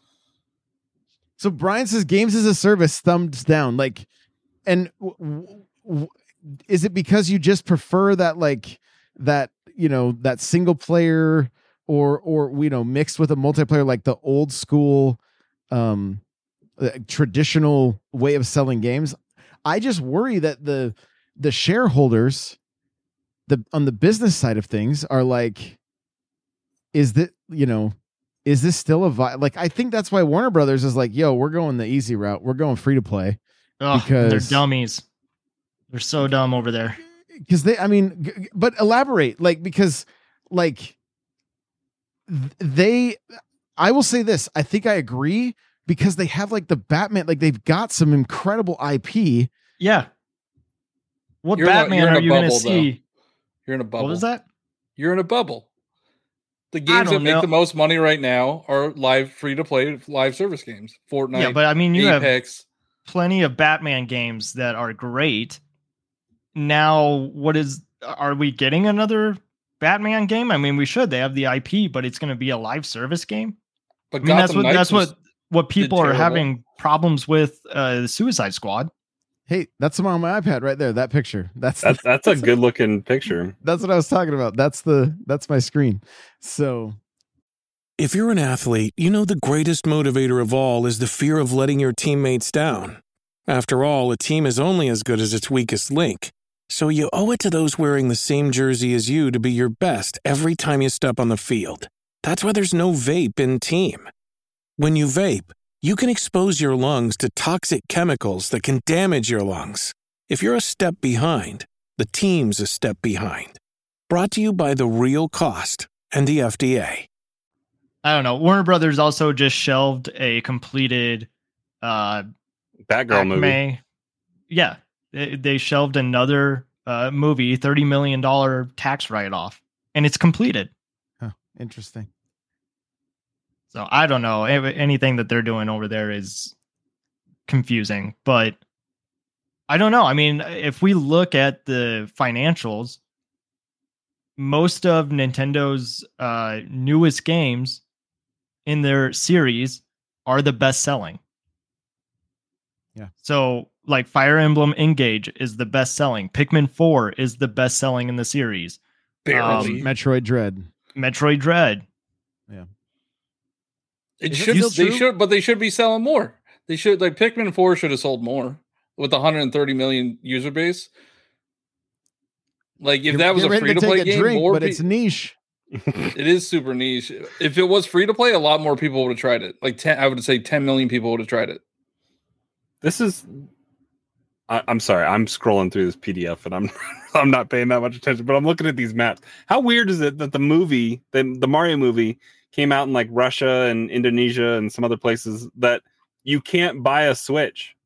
Brian says games as a service, thumbs down. Like, and is it because you just prefer that, like that, that single player or mixed with a multiplayer, like the old school, traditional way of selling games? I just worry that the shareholders, on the business side of things, are like, is this still like, I think that's why Warner Brothers is like, yo, we're going the easy route. We're going free to play. Because they're dummies. They're so dumb over there. Because but elaborate, like, because like I will say this. I think I agree, because they have like the Batman, like they've got some incredible IP. Yeah. What Batman are you going to see? Though. You're in a bubble. What was that? You're in a bubble. The games that make the most money right now are live, free-to-play live service games. Fortnite, yeah, but I mean, you Apex. Have plenty of Batman games that are great. Now, are we getting another Batman game? I mean, we should. They have the IP, but it's going to be a live service game. But I mean, that's what people are having problems with. The Suicide Squad. Hey, that's on my iPad right there. That picture. That's a good looking picture. That's what I was talking about. That's my screen. So, if you're an athlete, the greatest motivator of all is the fear of letting your teammates down. After all, a team is only as good as its weakest link. So you owe it to those wearing the same jersey as you to be your best every time you step on the field. That's why there's no vape in team. When you vape, you can expose your lungs to toxic chemicals that can damage your lungs. If you're a step behind, the team's a step behind. Brought to you by The Real Cost and the FDA. I don't know. Warner Brothers also just shelved a completed Batgirl movie. Yeah. They shelved another movie, $30 million tax write-off, and it's completed. Huh, interesting. So I don't know. Anything that they're doing over there is confusing, but I don't know. I mean, if we look at the financials, most of Nintendo's newest games in their series are the best selling. Yeah. So like Fire Emblem Engage is the best selling. Pikmin 4 is the best selling in the series. Metroid Dread. Yeah. They should be selling more. They should, like, Pikmin 4 should have sold more with the 130 million user base. Like, if that was a free-to-play game, but it's niche. It is super niche. If it was free-to-play, a lot more people would have tried it. Like, I would say 10 million people would have tried it. This is... I'm sorry. I'm scrolling through this PDF, and I'm not paying that much attention, but I'm looking at these maps. How weird is it that the movie, the Mario movie, came out in like Russia and Indonesia and some other places that you can't buy a Switch?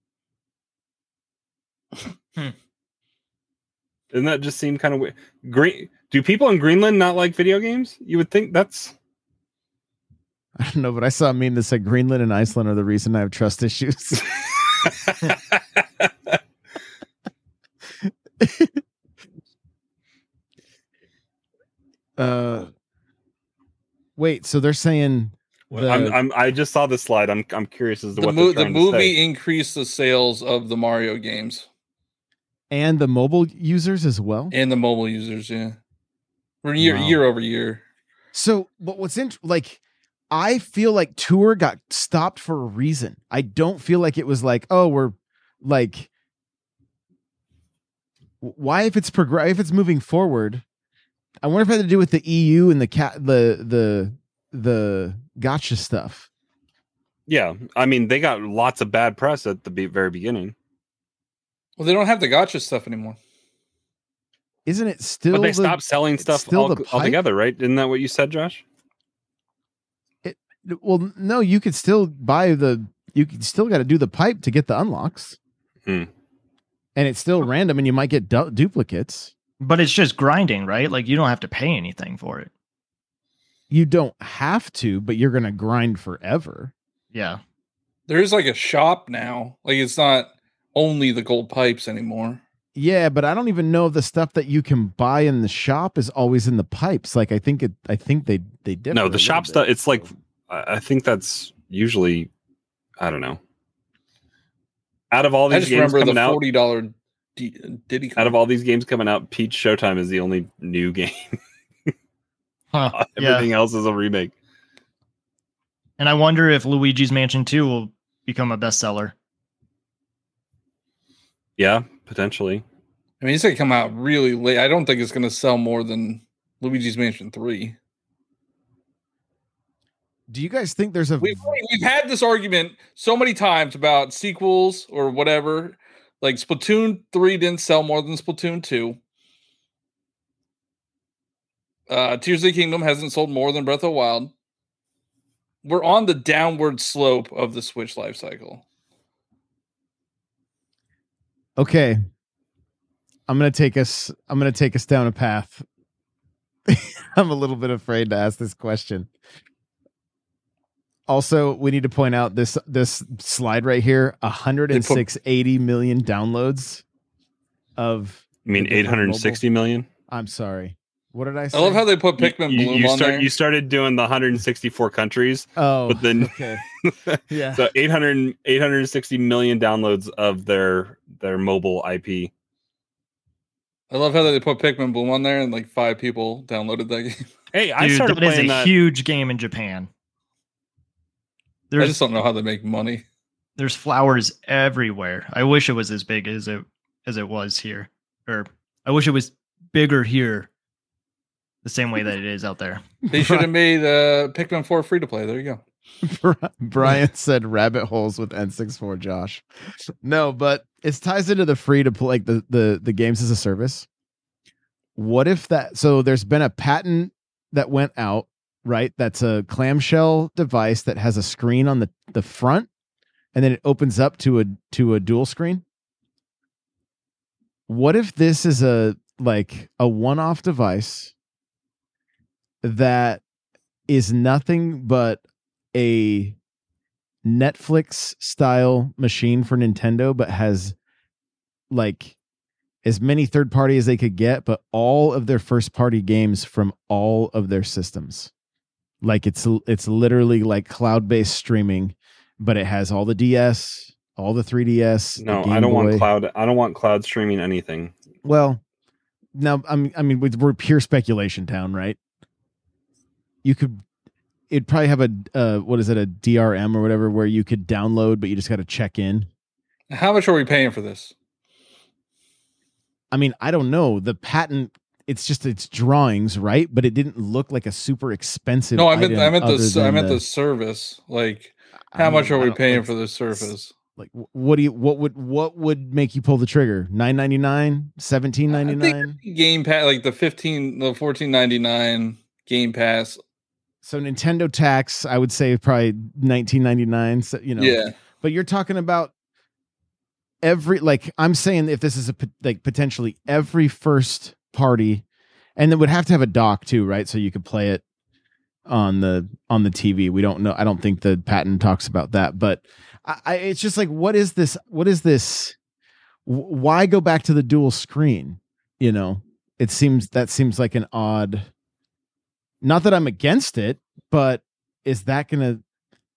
Doesn't that just seem kind of weird? Do people in Greenland not like video games? You would think that's... I don't know, but I saw a meme that said Greenland and Iceland are the reason I have trust issues. Wait, so they're saying I just saw this slide. I'm curious as to what the movie increased the sales of the Mario games and the mobile users as well. And the mobile users, yeah, year over year. So, but what's like, I feel like Tour got stopped for a reason. I don't feel like it was like, oh, we're like, why if it's moving forward. I wonder if it had to do with the EU and the gotcha stuff. Yeah, I mean, they got lots of bad press at the very beginning. Well, they don't have the gotcha stuff anymore. Isn't it still? But they stopped selling stuff altogether, right? Isn't that what you said, Josh? Well, no, you could still buy you could still got to do the pipe to get the unlocks. and it's still random, and you might get duplicates. But it's just grinding, right? Like you don't have to pay anything for it. You don't have to, but you're gonna grind forever. Yeah. There's like a shop now. Like it's not only the gold pipes anymore. Yeah, but I don't even know if the stuff that you can buy in the shop is always in the pipes. Like I think they differ. No, the shop stuff. It's like I think that's usually, I don't know. Out of all these games coming out, $40 Diddy. Out of all these games coming out, Peach Showtime is the only new game. Everything else is a remake. And I wonder if Luigi's Mansion 2 will become a bestseller. Yeah, potentially. I mean, it's going to come out really late. I don't think it's going to sell more than Luigi's Mansion 3. Do you guys think there's a... We've had this argument so many times about sequels or whatever. Like Splatoon 3 didn't sell more than Splatoon 2. Tears of the Kingdom hasn't sold more than Breath of the Wild. We're on the downward slope of the Switch life cycle. Okay. I'm going to take us down a path. I'm a little bit afraid to ask this question. Also, we need to point out this slide right here, 80 million downloads of... You mean 860 million? I'm sorry. What did I say? I love how they put Pikmin Bloom on there. You started doing the 164 countries. Oh, but then, okay. Yeah. So 860 million downloads of their mobile IP. I love how they put Pikmin Bloom on there and like 5 people downloaded that game. Hey, I started playing that. Huge game in Japan. I just don't know how they make money. There's flowers everywhere. I wish it was as big as it was here. Or I wish it was bigger here. The same way that it is out there. They should have made Pikmin 4 free to play. There you go. Brian said rabbit holes with N64, Josh. No, but it ties into the free to play, like the games as a service. What if that? So there's been a patent that went out, right? That's a clamshell device that has a screen on the front, and then it opens up to a dual screen. What if this is a one-off device that is nothing but a Netflix style machine for Nintendo, but has like as many third party as they could get, but all of their first party games from all of their systems. Like it's literally like cloud-based streaming, but it has all the DS, all the 3DS. No, the I don't Boy. want cloud. I don't want cloud streaming anything. Well, now I mean we're pure speculation town, right? It'd probably have a a DRM or whatever where you could download, but you just got to check in. How much are we paying for this? I mean, I don't know. The patent, it's drawings, right? But it didn't look like a super expensive. No, I meant the service. Like, how much are we paying for this service? Like, what would make you pull the trigger? $9.99, $17.99? Game Pass, like the $14.99 Game Pass. So Nintendo tax, I would say probably $19.99. So, yeah. But you're talking about I'm saying if this is potentially every first party, and then would have to have a dock too, right? So you could play it on the TV. We don't know. I don't think the patent talks about that, but it's just like, what is this? Why go back to the dual screen? It seems like an odd. Not that I'm against it, but is that going to...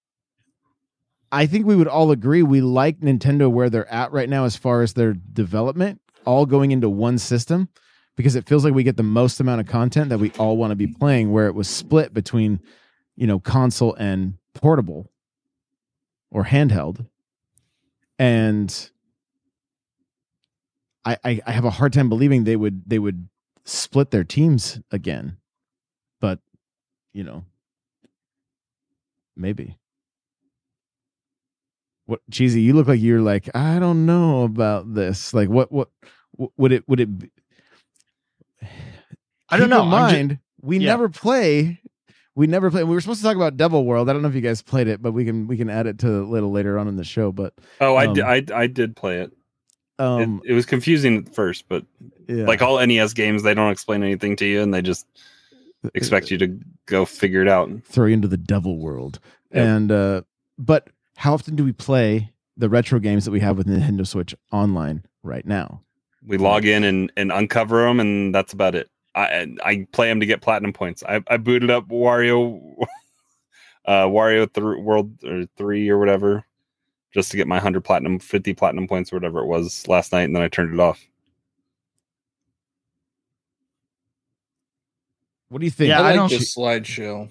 I think we would all agree we like Nintendo where they're at right now as far as their development, all going into one system, because it feels like we get the most amount of content that we all want to be playing, where it was split between, console and portable or handheld. And I have a hard time believing they would split their teams again. But, maybe. What, Cheesy, you look like you're like, I don't know about this. Like, what would it be? I don't know. We never play. We were supposed to talk about Devil World. I don't know if you guys played it, but we can add it to a little later on in the show. But I did play it. It was confusing at first, but like all NES games, they don't explain anything to you, and they just expect you to go figure it out. Throw you into the devil world. Yep. And but how often do we play the retro games that we have with Nintendo Switch online right now? We log in and uncover them, and that's about it. I play them to get platinum points. I booted up Wario World 3 or whatever, just to get my 50 platinum points or whatever it was last night, and then I turned it off. What do you think? Yeah, I like this slideshow.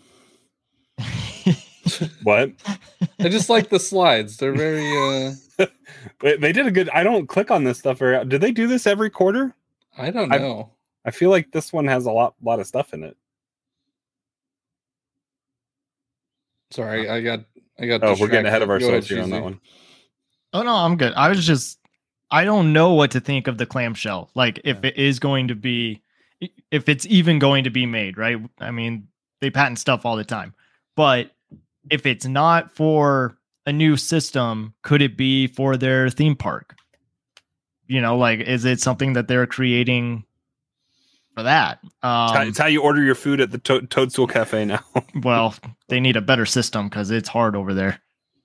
What? I just like the slides. They're very They did a good. I don't click on this stuff very. Do they do this every quarter? I don't know. I feel like this one has a lot of stuff in it. Sorry, I got. Oh, we're getting ahead of ourselves here on that one. Oh no, I'm good. I don't know what to think of the clamshell. Like if it is going to be, if it's even going to be made, right? I mean, they patent stuff all the time, but if it's not for a new system, could it be for their theme park? You know, like, is it something that they're creating for that? It's how you order your food at the Toadstool Cafe now. Well, they need a better system because it's hard over there.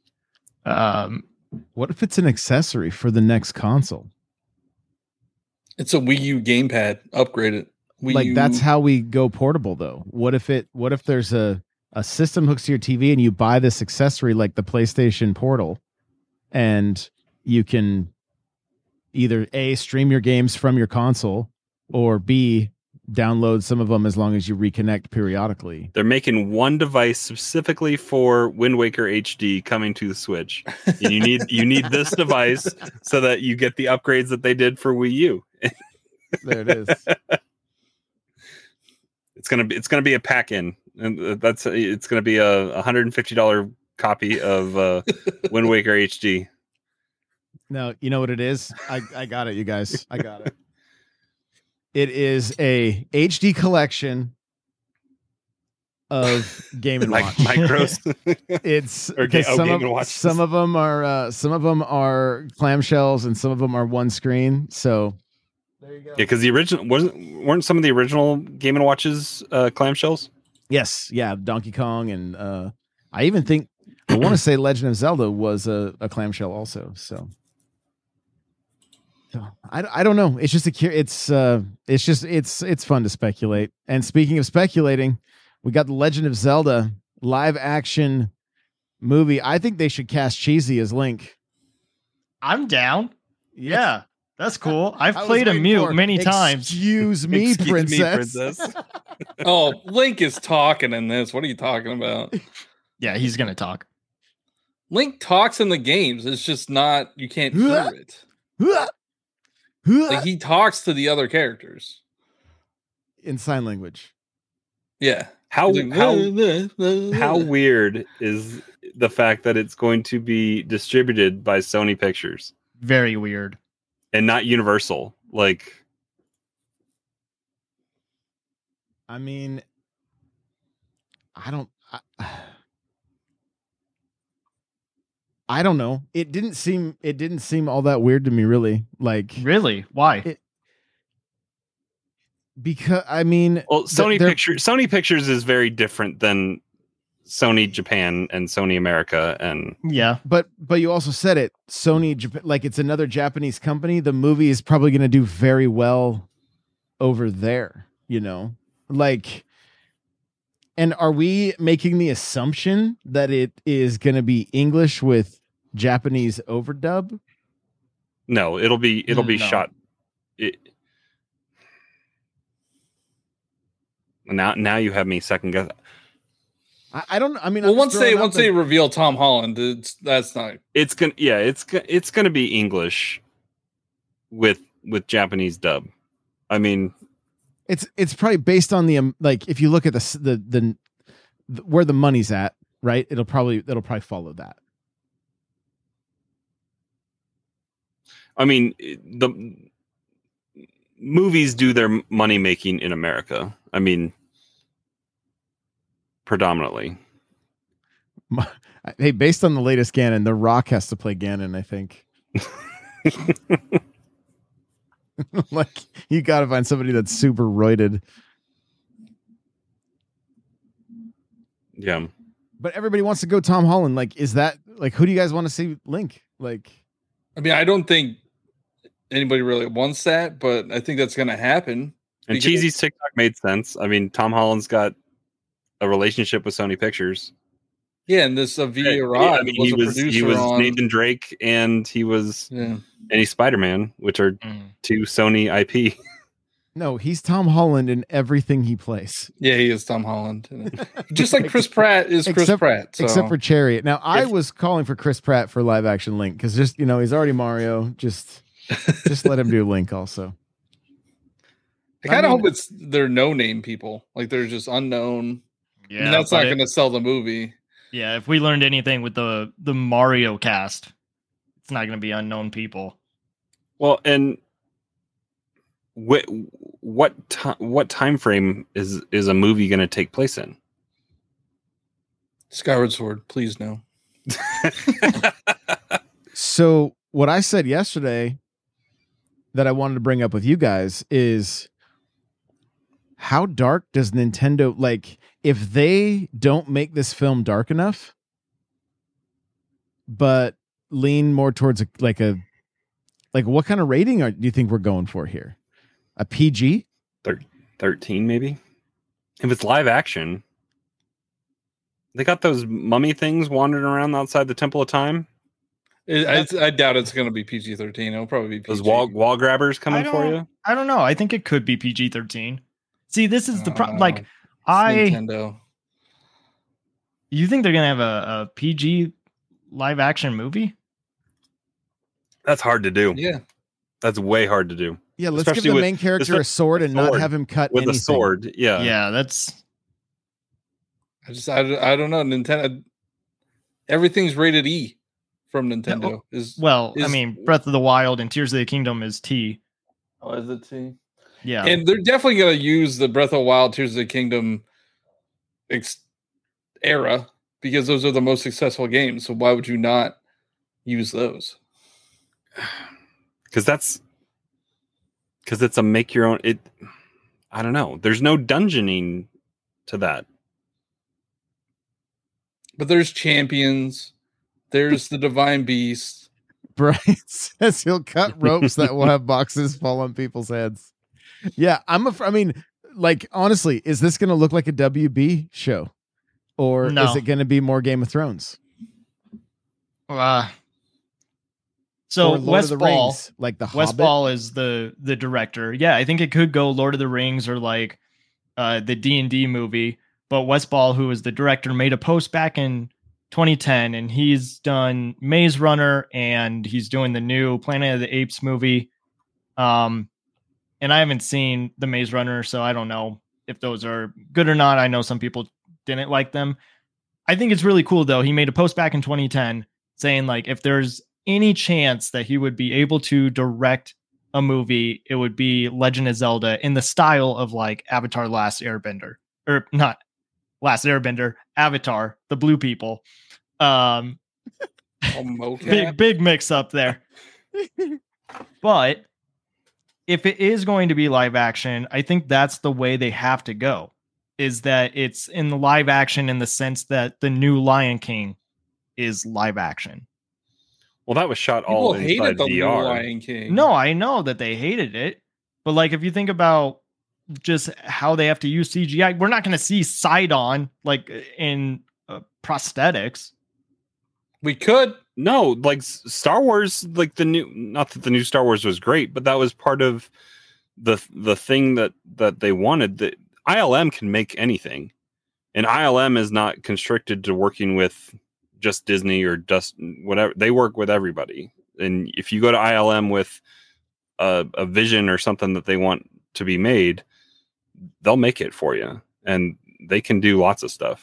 What if it's an accessory for the next console? It's a Wii U gamepad. Upgrade it. That's how we go portable, though. What if there's a system hooks to your TV and you buy this accessory like the PlayStation Portal, and you can either A, stream your games from your console, or B, download some of them as long as you reconnect periodically. They're making one device specifically for Wind Waker HD coming to the Switch. And you need this device so that you get the upgrades that they did for Wii U. There it is. It's gonna be a pack-in, and it's gonna be a $150 copy of Wind Waker HD. No, you know what it is? I got it, you guys. I got it. It is a HD collection of Game and Watch micros. It's some of them are clamshells and some of them are one screen. So there you go. Yeah, because the original weren't some of the original Game and Watches clamshells? Yes, yeah, Donkey Kong and I even think I want to say Legend of Zelda was a clamshell also. So I don't know. It's just it's fun to speculate. And speaking of speculating, we got the Legend of Zelda live action movie. I think they should cast Cheesy as Link. I'm down. Yeah, that's cool. I've played a mute many times. Excuse me, princess. Oh, Link is talking in this. What are you talking about? Yeah, he's gonna talk. Link talks in the games. It's just not. You can't hear it. Like he talks to the other characters in sign language. Yeah. How weird is the fact that it's going to be distributed by Sony Pictures? Very weird. And not Universal. Like, I mean, I don't know. It didn't seem all that weird to me, really. Like, really? Why? Because I mean, well, Sony Pictures is very different than Sony Japan and Sony America, and yeah. But you also said it. Sony Japan, like it's another Japanese company. The movie is probably going to do very well over there. You know, like. And are we making the assumption that it is going to be English with Japanese overdub? No, it'll be shot. Now you have me second guess. I don't. I mean, well, once they reveal Tom Holland, that's not. It's gonna be English with Japanese dub. I mean. It's probably based on the like if you look at the where the money's at, right? It'll probably follow that. I mean, the movies do their money making in America. I mean, predominantly. Hey, based on the latest Ganon, The Rock has to play Ganon, I think. Like, you got to find somebody that's super roided. Yeah. But everybody wants to go Tom Holland. Like, is that like, who do you guys want to see Link? Like, I mean, I don't think anybody really wants that, but I think that's going to happen. And Cheesy's TikTok made sense. I mean, Tom Holland's got a relationship with Sony Pictures. Yeah, and this Avi Arad I mean, was a producer. He was on... Nathan Drake, and he was any Spider-Man, which are two Sony IP. No, he's Tom Holland in everything he plays. Yeah, he is Tom Holland. Just like Chris Pratt is Chris Pratt. So. Except for Chariot. Now, I was calling for Chris Pratt for live action Link because just, he's already Mario. Just let him do Link also. I kind of hope they're no-name people. Like, they're just unknown. Yeah, and that's not going to sell the movie. Yeah, if we learned anything with the Mario cast, it's not going to be unknown people. Well, and what time frame is a movie going to take place in? Skyward Sword, please no. So what I said yesterday that I wanted to bring up with you guys is, how dark does Nintendo, like, if they don't make this film dark enough, but lean more towards what kind of rating do you think we're going for here? A PG? 13 maybe? If it's live action, they got those mummy things wandering around outside the Temple of Time. I doubt it's going to be PG-13. It'll probably be PG. Those wall grabbers coming for you? I don't know. I think it could be PG-13. See, this is the problem. Like, Nintendo. You think they're gonna have a PG live action movie? That's hard to do. Yeah, that's way hard to do. Yeah, let's give the main character a sword and not have him cut with anything. A sword. Yeah, yeah. That's. I don't know. Nintendo. Everything's rated E from Nintendo. I mean, Breath of the Wild and Tears of the Kingdom is T. Oh, is it T? Yeah, and they're definitely going to use the Breath of the Wild, Tears of the Kingdom era because those are the most successful games. So why would you not use those? Because it's a make your own. I don't know. There's no dungeoning to that. But there's champions. There's the divine beast. Brian says he'll cut ropes that will have boxes fall on people's heads. Yeah, I mean, like, honestly, is this going to look like a WB show? Or is it going to be more Game of Thrones? So Wes Ball, like the Wes Hobbit? Ball is the director. Yeah, I think it could go Lord of the Rings or like the D&D movie. But Wes Ball, who is the director, made a post back in 2010, and he's done Maze Runner, and he's doing the new Planet of the Apes movie. And I haven't seen the Maze Runner, so I don't know if those are good or not. I know some people didn't like them. I think it's really cool, though. He made a post back in 2010 saying, like, if there's any chance that he would be able to direct a movie, it would be Legend of Zelda in the style of, like, Avatar Last Airbender. Or not Last Airbender, Avatar, the blue people. Big mix up there. But if it is going to be live action, I think that's the way they have to go, is that it's in the live action in the sense that the new Lion King is live action. Well, that was shot all inside VR. New Lion King. No, I know that they hated it. But like, if you think about just how they have to use CGI, we're not going to see Sidon like in prosthetics. We could. No, like Star Wars, like not that the new Star Wars was great, but that was part of the thing that they wanted. That ILM can make anything, and ILM is not constricted to working with just Disney or just whatever. They work with everybody, and if you go to ILM with a vision or something that they want to be made, they'll make it for you, and they can do lots of stuff.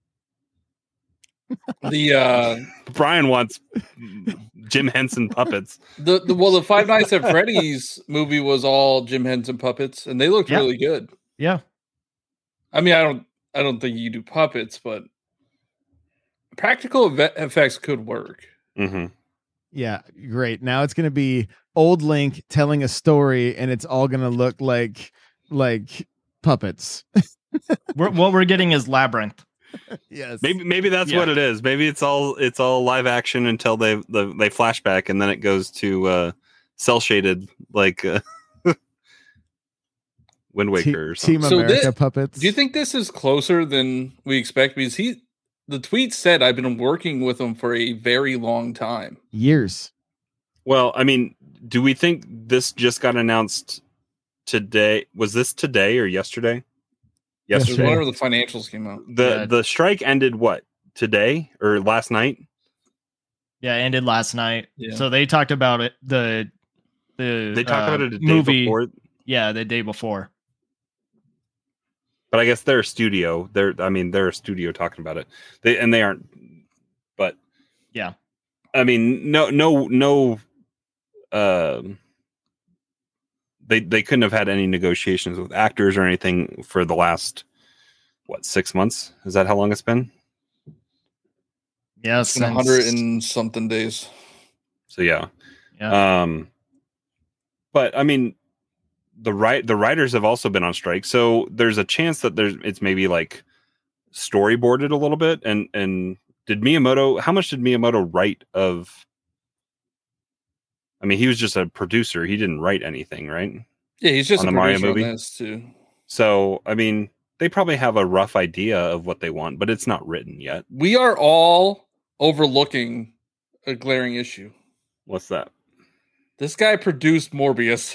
Brian wants Jim Henson puppets. The Five Nights at Freddy's movie was all Jim Henson puppets, and they looked really good. Yeah, I mean, I don't think you do puppets, but practical effects could work. Mm-hmm. Yeah, great. Now it's going to be old Link telling a story, and it's all going to look like puppets. What we're getting is Labyrinth. Yes. Maybe that's what it is. Maybe it's all live action until they flashback, and then it goes to cell shaded like Wind Waker or something. Team America puppets. Do you think this is closer than we expect? Because the tweet said, I've been working with him for a very long time. Years. Well, I mean, do we think this just got announced today? Was this today or yesterday? Yesterday. Whenever the financials came out. The strike ended what? Today or last night? Yeah, it ended last night. Yeah. So they talked about it. They talked about it a day before. Yeah, the day before. But I guess they're a studio. They're a studio talking about it. They aren't. But yeah, I mean, no. They couldn't have had any negotiations with actors or anything for the last 6 months? Is that how long it's been? Yes, 100 and something days. So yeah. But I mean, the writers have also been on strike, so there's a chance that it's maybe like storyboarded a little bit. And how much did Miyamoto write of? I mean, he was just a producer. He didn't write anything, right? Yeah, he's just on a the Mario producer movie on this too. So I mean, they probably have a rough idea of what they want, but it's not written yet. We are all overlooking a glaring issue. What's that? This guy produced Morbius.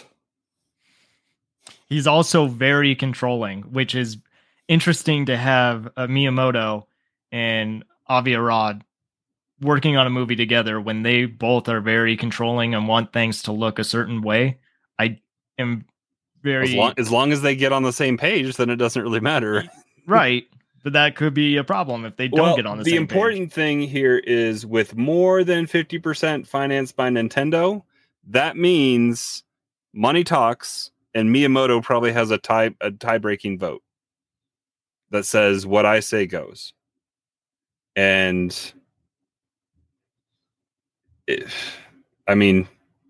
He's also very controlling, which is interesting to have Miyamoto and Avi Arad working on a movie together when they both are very controlling and want things to look a certain way. I am very... As long as they get on the same page, then it doesn't really matter. Right. But that could be a problem if they don't get on the same page. The important thing here is with more than 50% financed by Nintendo, that means money talks, and Miyamoto probably has a tie-breaking vote that says what I say goes. And I mean,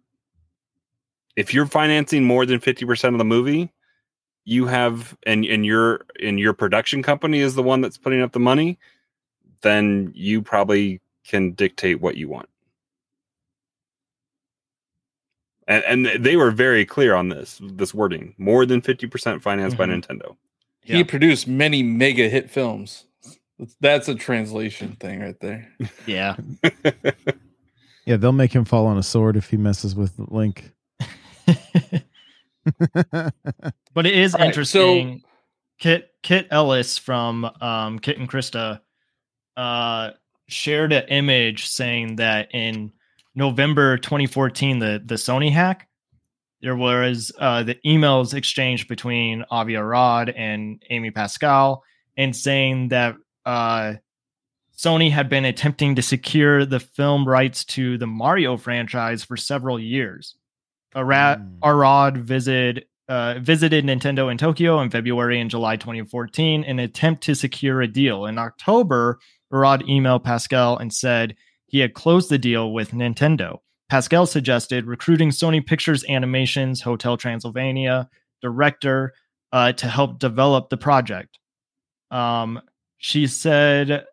if you're financing more than 50% of the movie, you have and your production company is the one that's putting up the money, then you probably can dictate what you want. And they were very clear on this wording. More than 50% financed by Nintendo. Yeah. He produced many mega hit films. That's a translation thing right there. Yeah. Yeah, they'll make him fall on a sword if he messes with Link. But it is interesting. So, Kit Ellis from Kit and Krista shared an image saying that in November 2014, the Sony hack, there was the emails exchanged between Avi Arad and Amy Pascal, and saying that Sony had been attempting to secure the film rights to the Mario franchise for several years. Arad visited Nintendo in Tokyo in February and July 2014 in an attempt to secure a deal. In October, Arad emailed Pascal and said he had closed the deal with Nintendo. Pascal suggested recruiting Sony Pictures Animation's Hotel Transylvania director to help develop the project. She said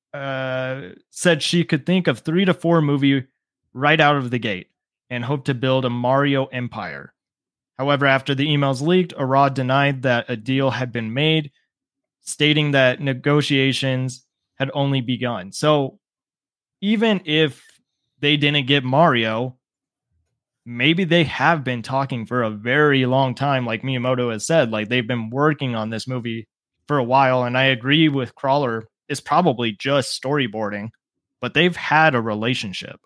she could think of 3 to 4 movies right out of the gate and hoped to build a Mario empire. However, after the emails leaked, Arad denied that a deal had been made, stating that negotiations had only begun. So even if they didn't get Mario, maybe they have been talking for a very long time, like Miyamoto has said. Like, they've been working on this movie for a while, and I agree with Crawler. It's probably just storyboarding, but they've had a relationship.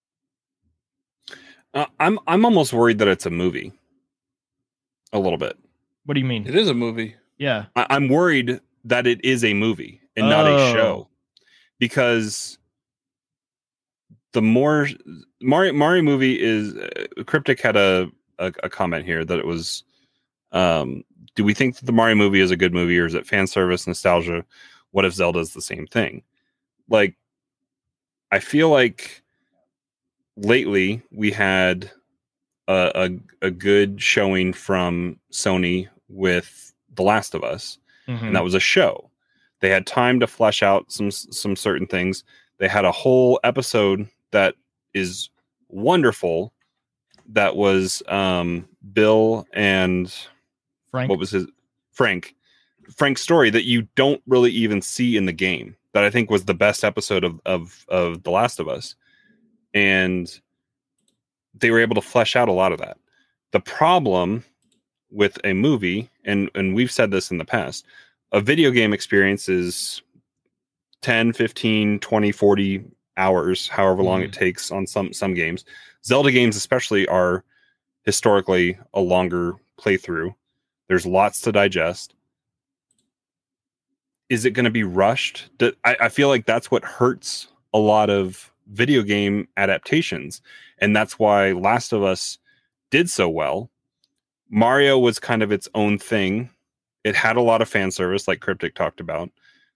I'm almost worried that it's a movie. A little bit. What do you mean? It is a movie. Yeah. I'm worried that it is a movie and not a show, because the more Mario movie is Cryptic had a comment here that it was, do we think that the Mario movie is a good movie, or is it fan service, nostalgia? What if Zelda is the same thing? Like, I feel like lately we had a good showing from Sony with The Last of Us, and that was a show. They had time to flesh out some certain things. They had a whole episode that is wonderful. That was Bill and Frank. What was his Frank's story that you don't really even see in the game. That I think was the best episode of The Last of Us, and they were able to flesh out a lot of that. The problem with a movie, and we've said this in the past, a video game experience is 10, 15, 20, 40 hours, however long it takes on some games. Zelda games especially are historically a longer playthrough. There's lots to digest. Is it going to be rushed? I feel like that's what hurts a lot of video game adaptations. And that's why Last of Us did so well. Mario was kind of its own thing. It had a lot of fan service, like Cryptic talked about.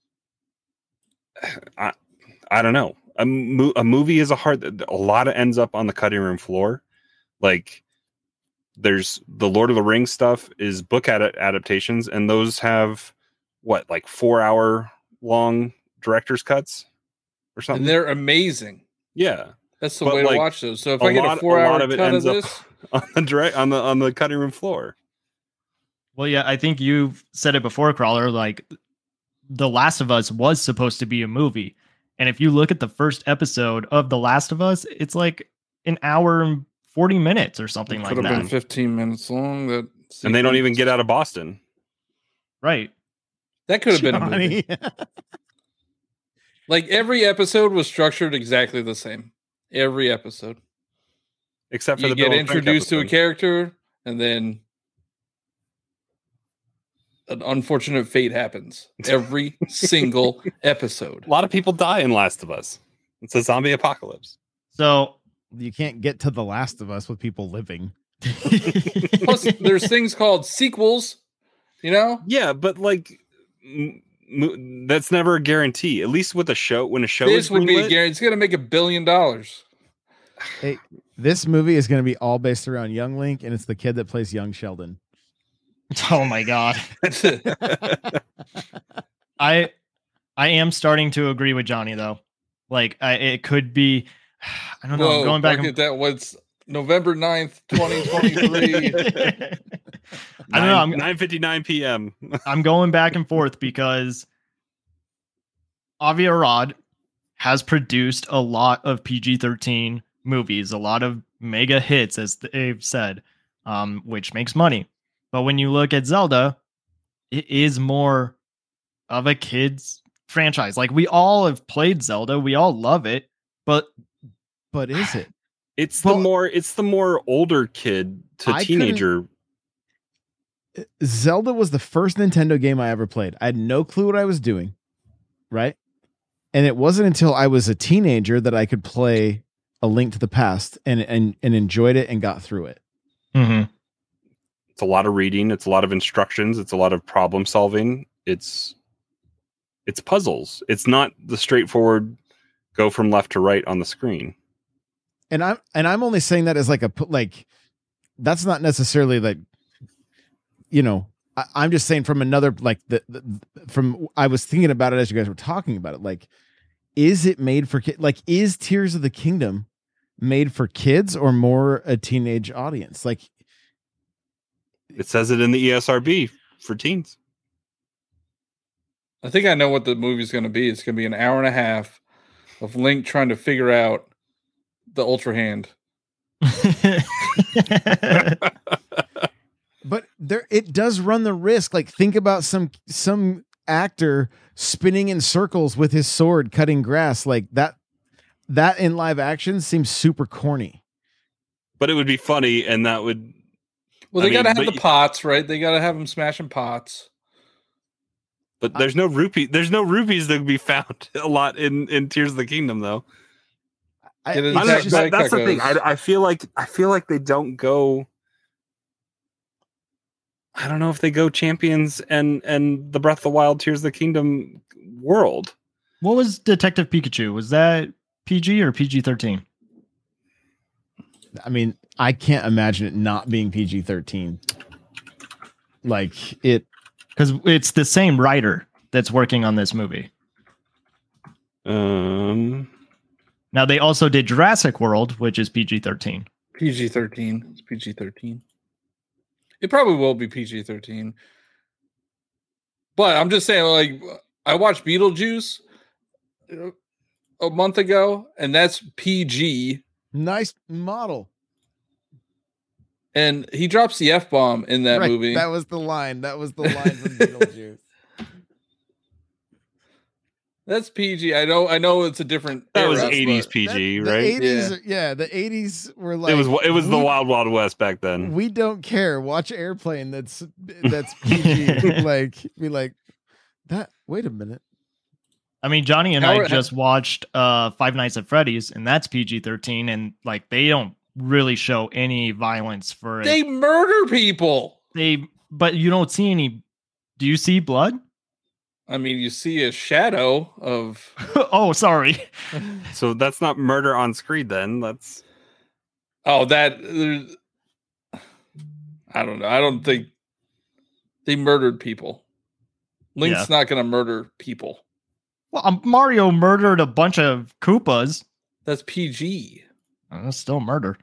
I don't know. A movie is a lot of ends up on the cutting room floor. Like, there's the Lord of the Rings stuff is book adaptations, and those have like 4-hour long director's cuts or something. And they're amazing. Yeah. That's the way to watch those. So if I get a 4-hour cut of this on the cutting room floor. Well, yeah, I think you've said it before, Crawler. Like, The Last of Us was supposed to be a movie, and if you look at the first episode of The Last of Us, it's like an hour and 40 minutes or something like that. Could have been 15 minutes long. And they don't even get out of Boston. Right. That could have been a movie. Like, every episode was structured exactly the same. Every episode, except for you get introduced to a character, and then an unfortunate fate happens every single episode. A lot of people die in Last of Us. It's a zombie apocalypse. So you can't get to The Last of Us with people living. Plus, there's things called sequels. You know? Yeah, but like. That's never a guarantee. At least with a show, when a show this is would be a greenlit, guarantee. It's going to make $1 billion. Hey, this movie is going to be all based around young Link, and it's the kid that plays young Sheldon. Oh my god. I am starting to agree with Johnny though. Like, it could be. I don't know. Whoa, I'm going back. At that was November 9th, 2023. I don't know. 9:59 p.m. I'm going back and forth because Avi Arad has produced a lot of PG-13 movies, a lot of mega hits, as they've said, which makes money. But when you look at Zelda, it is more of a kid's franchise. Like, we all have played Zelda, we all love it, but is it? It's the more older kid to teenager. Zelda was the first Nintendo game I ever played. I had no clue what I was doing, right? And it wasn't until I was a teenager that I could play A Link to the Past and enjoyed it and got through it. Mm-hmm. It's a lot of reading. It's a lot of instructions. It's a lot of problem solving. It's puzzles. It's not the straightforward go from left to right on the screen. And I'm only saying that as that's not necessarily like, you know, I'm just saying from another, like I was thinking about it as you guys were talking about it. Like, is it made for kids? Like, is Tears of the Kingdom made for kids or more a teenage audience? Like, it says it in the ESRB for teens. I think I know what the movie's going to be. It's going to be an hour and a half of Link trying to figure out the Ultra Hand. But it does run the risk. Like, think about some actor spinning in circles with his sword, cutting grass. Like that in live action seems super corny. But it would be funny, and that would. Well, they got to have the pots, right? They got to have them smashing pots. But there's no rupee. There's no rupees that can be found a lot in Tears of the Kingdom, though. That's the thing. I feel like they don't go. I don't know if they go Champions and the Breath of the Wild Tears of the Kingdom world. What was Detective Pikachu? Was that PG or PG-13? I mean, I can't imagine it not being PG-13. Like it, because it's the same writer that's working on this movie. Now they also did Jurassic World, which is PG-13. PG-13. It's PG-13. It probably will be PG-13. But I'm just saying, like, I watched Beetlejuice a month ago, and that's PG. Nice model. And he drops the F-bomb in that movie. That was the line. That was the line from Beetlejuice. That's PG. I know it's a different. That was era, 80s PG, the right? 80s, the 80s were like it was the Wild Wild West back then. We don't care. Watch Airplane. That's PG. Like be like that. Wait a minute. I mean, Johnny and I just watched Five Nights at Freddy's, and that's PG-13, and like they don't really show any violence for it. They murder people. But you don't see any. Do you see blood? I mean, you see a shadow of. Oh, sorry. So that's not murder on screen, then. That's. Oh, that. I don't know. I don't think they murdered people. Link's not going to murder people. Well, Mario murdered a bunch of Koopas. That's PG. That's still murder.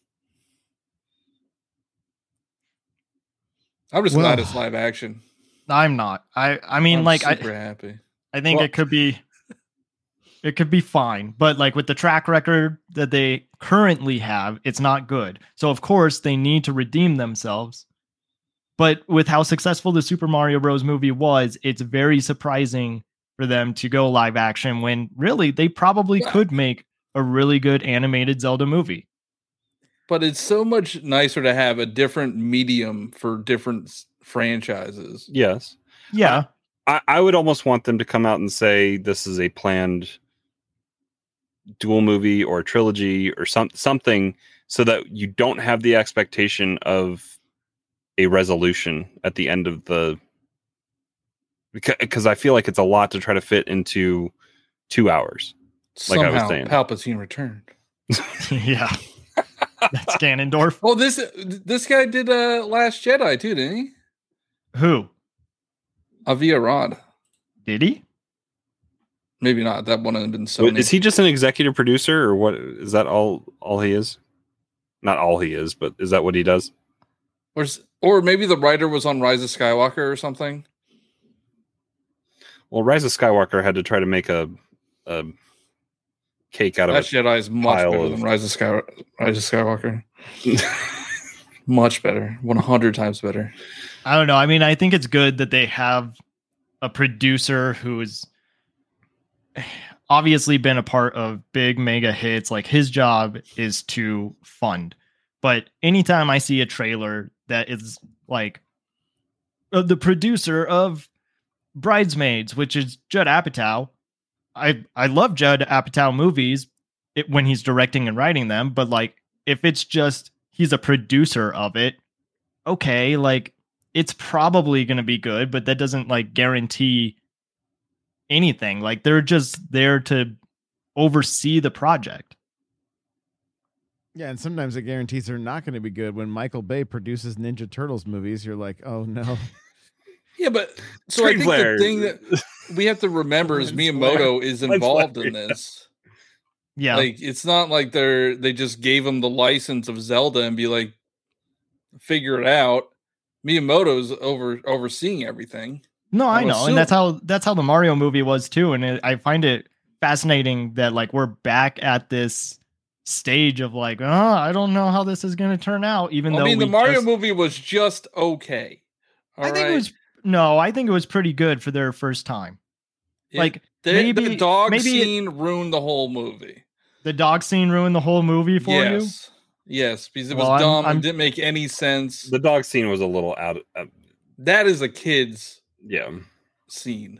I'm just glad it's live action. I'm not. I mean, I'm like, super happy. I think it could be fine, but like with the track record that they currently have, it's not good. So of course they need to redeem themselves. But with how successful the Super Mario Bros. Movie was, it's very surprising for them to go live action when really they probably could make a really good animated Zelda movie. But it's so much nicer to have a different medium for different franchises. Yes. Yeah. I would almost want them to come out and say this is a planned dual movie or trilogy or something so that you don't have the expectation of a resolution at the end of the... Because I feel like it's a lot to try to fit into 2 hours. Somehow, like I was saying. Palpatine returned. Yeah. That's Ganondorf. Oh, this guy did Last Jedi too, didn't he? Who? Avi Arad. Did he? Maybe not. That one had been Sony. Is he just an executive producer, or what? Is that all he is? Not all he is, but is that what he does? Or maybe the writer was on Rise of Skywalker or something. Well, Rise of Skywalker had to try to make a cake out of Last Jedi is much better than Rise of Skywalker. Much better. 100 times better. I don't know. I mean, I think it's good that they have a producer who's obviously been a part of big mega hits. Like his job is to fund. But anytime I see a trailer that is like the producer of Bridesmaids, which is Judd Apatow, I love Judd Apatow movies when he's directing and writing them. But like, if it's just he's a producer of it, okay, like it's probably going to be good, but that doesn't like guarantee anything. Like they're just there to oversee the project. Yeah, and sometimes it guarantees they're not going to be good. When Michael Bay produces Ninja Turtles movies, you're like, oh no. Yeah, but so I think the thing that we have to remember is Miyamoto is involved in this. Yeah, like it's not like they just gave him the license of Zelda and be like, figure it out. Miyamoto's overseeing everything. No, I know, and that's how the Mario movie was too. And I find it fascinating that like we're back at this stage of like, oh, I don't know how this is going to turn out. Even though the Mario movie was just okay. I think it was pretty good for their first time. Like the dog scene ruined the whole movie. The dog scene ruined the whole movie for you? Yes, because it was dumb and didn't make any sense. The dog scene was a little out. That is a kid's scene.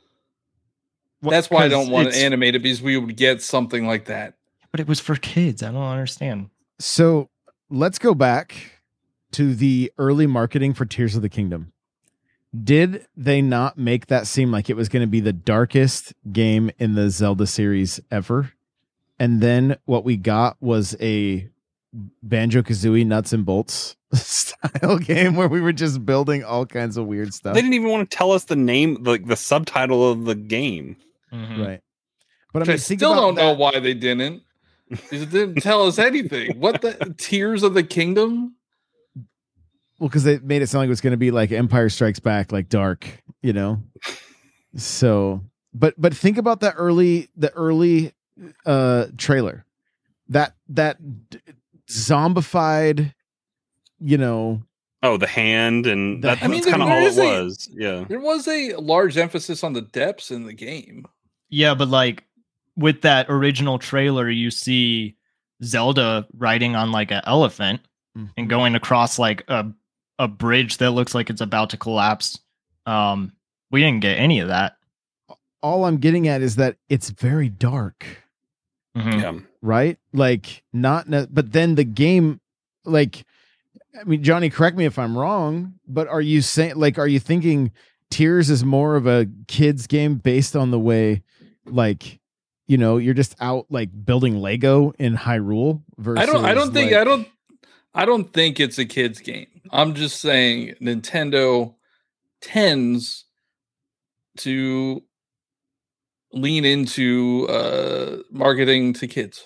That's why I don't want to animate it, because we would get something like that. But it was for kids. I don't understand. So let's go back to the early marketing for Tears of the Kingdom. Did they not make that seem like it was going to be the darkest game in the Zelda series ever? And then what we got was a Banjo-Kazooie nuts and bolts style game where we were just building all kinds of weird stuff. They didn't even want to tell us the name, like the subtitle of the game. Mhm. Right. But I still don't know why they didn't. They didn't tell us anything. What the Tears of the Kingdom? Well, because they made it sound like it was going to be like Empire Strikes Back, like dark, you know. So, but think about the early trailer, that zombified, you know. Oh, the hand, and that's kind of all it was. Yeah, there was a large emphasis on the depths in the game. Yeah, but like with that original trailer, you see Zelda riding on like an elephant and going across like a bridge that looks like it's about to collapse. We didn't get any of that. All I'm getting at is that it's very dark. Yeah. Right? Like but then the game, like, I mean, Johnny, correct me if I'm wrong, but are you thinking Tears is more of a kid's game based on the way, like, you know, you're just out like building Lego in Hyrule versus I don't think it's a kid's game. I'm just saying Nintendo tends to lean into marketing to kids.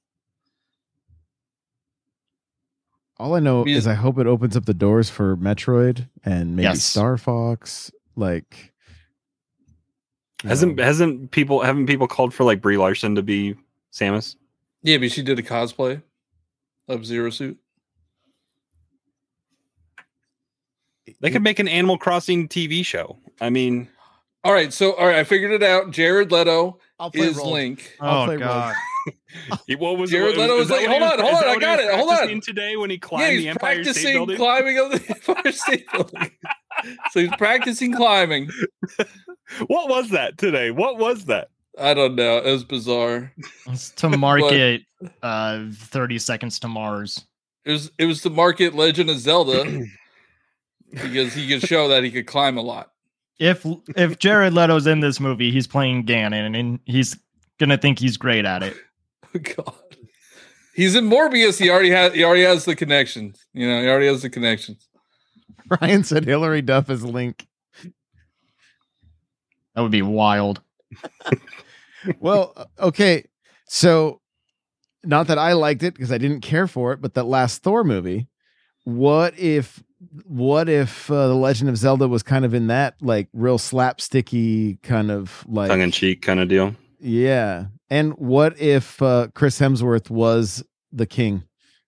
All I know is I hope it opens up the doors for Metroid and maybe Star Fox. Like, haven't people called for like Brie Larson to be Samus? Yeah, but she did a cosplay of Zero Suit. They could make an Animal Crossing TV show. I mean, all right. I figured it out. Jared Leto is Link. Oh God. What was Jared Leto was like, hold on, I got it. Hold on. Today when he climbed the Empire State Building, climbing of the Empire State Building. So he's practicing climbing. What was that today? What was that? I don't know. It was bizarre. It's to market 30 Seconds to Mars. It was to market Legend of Zelda because he could show that he could climb a lot. If Jared Leto's in this movie, he's playing Ganon, and he's gonna think he's great at it. Oh, God, he's in Morbius. He already has the connections. You know, he already has the connections. Ryan said Hillary Duff is Link. That would be wild. Well, okay, so not that I liked it because I didn't care for it, but that last Thor movie. What if The Legend of Zelda was kind of in that like real slapsticky kind of like tongue-in-cheek kind of deal? Yeah. And what if Chris Hemsworth was the king?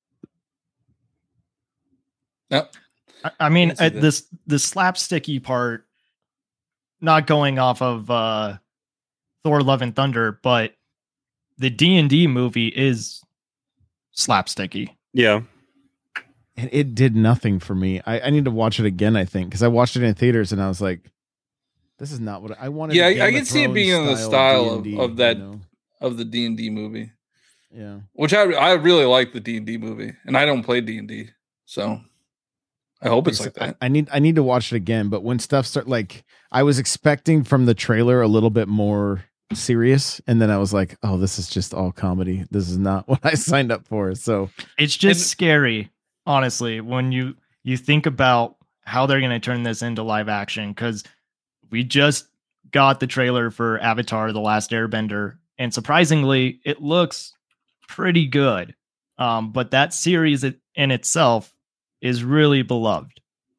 Yep. I mean, the slapsticky part, not going off of Thor: Love and Thunder, but the D&D movie is slapsticky. Yeah. And it did nothing for me. I need to watch it again, I think, because I watched it in theaters and I was like, this is not what I wanted. Yeah, I can see it being in the style of that, you know? Of the D&D movie. Yeah. Which I really like the D&D movie, and I don't play D&D, so I hope it's like that. I need to watch it again, but when stuff start, like, I was expecting from the trailer a little bit more serious, and then I was like, oh, this is just all comedy. This is not what I signed up for. So it's just scary, honestly, when you think about how they're going to turn this into live action, because we just got the trailer for Avatar: The Last Airbender, and surprisingly, it looks pretty good. But that series in itself is really beloved.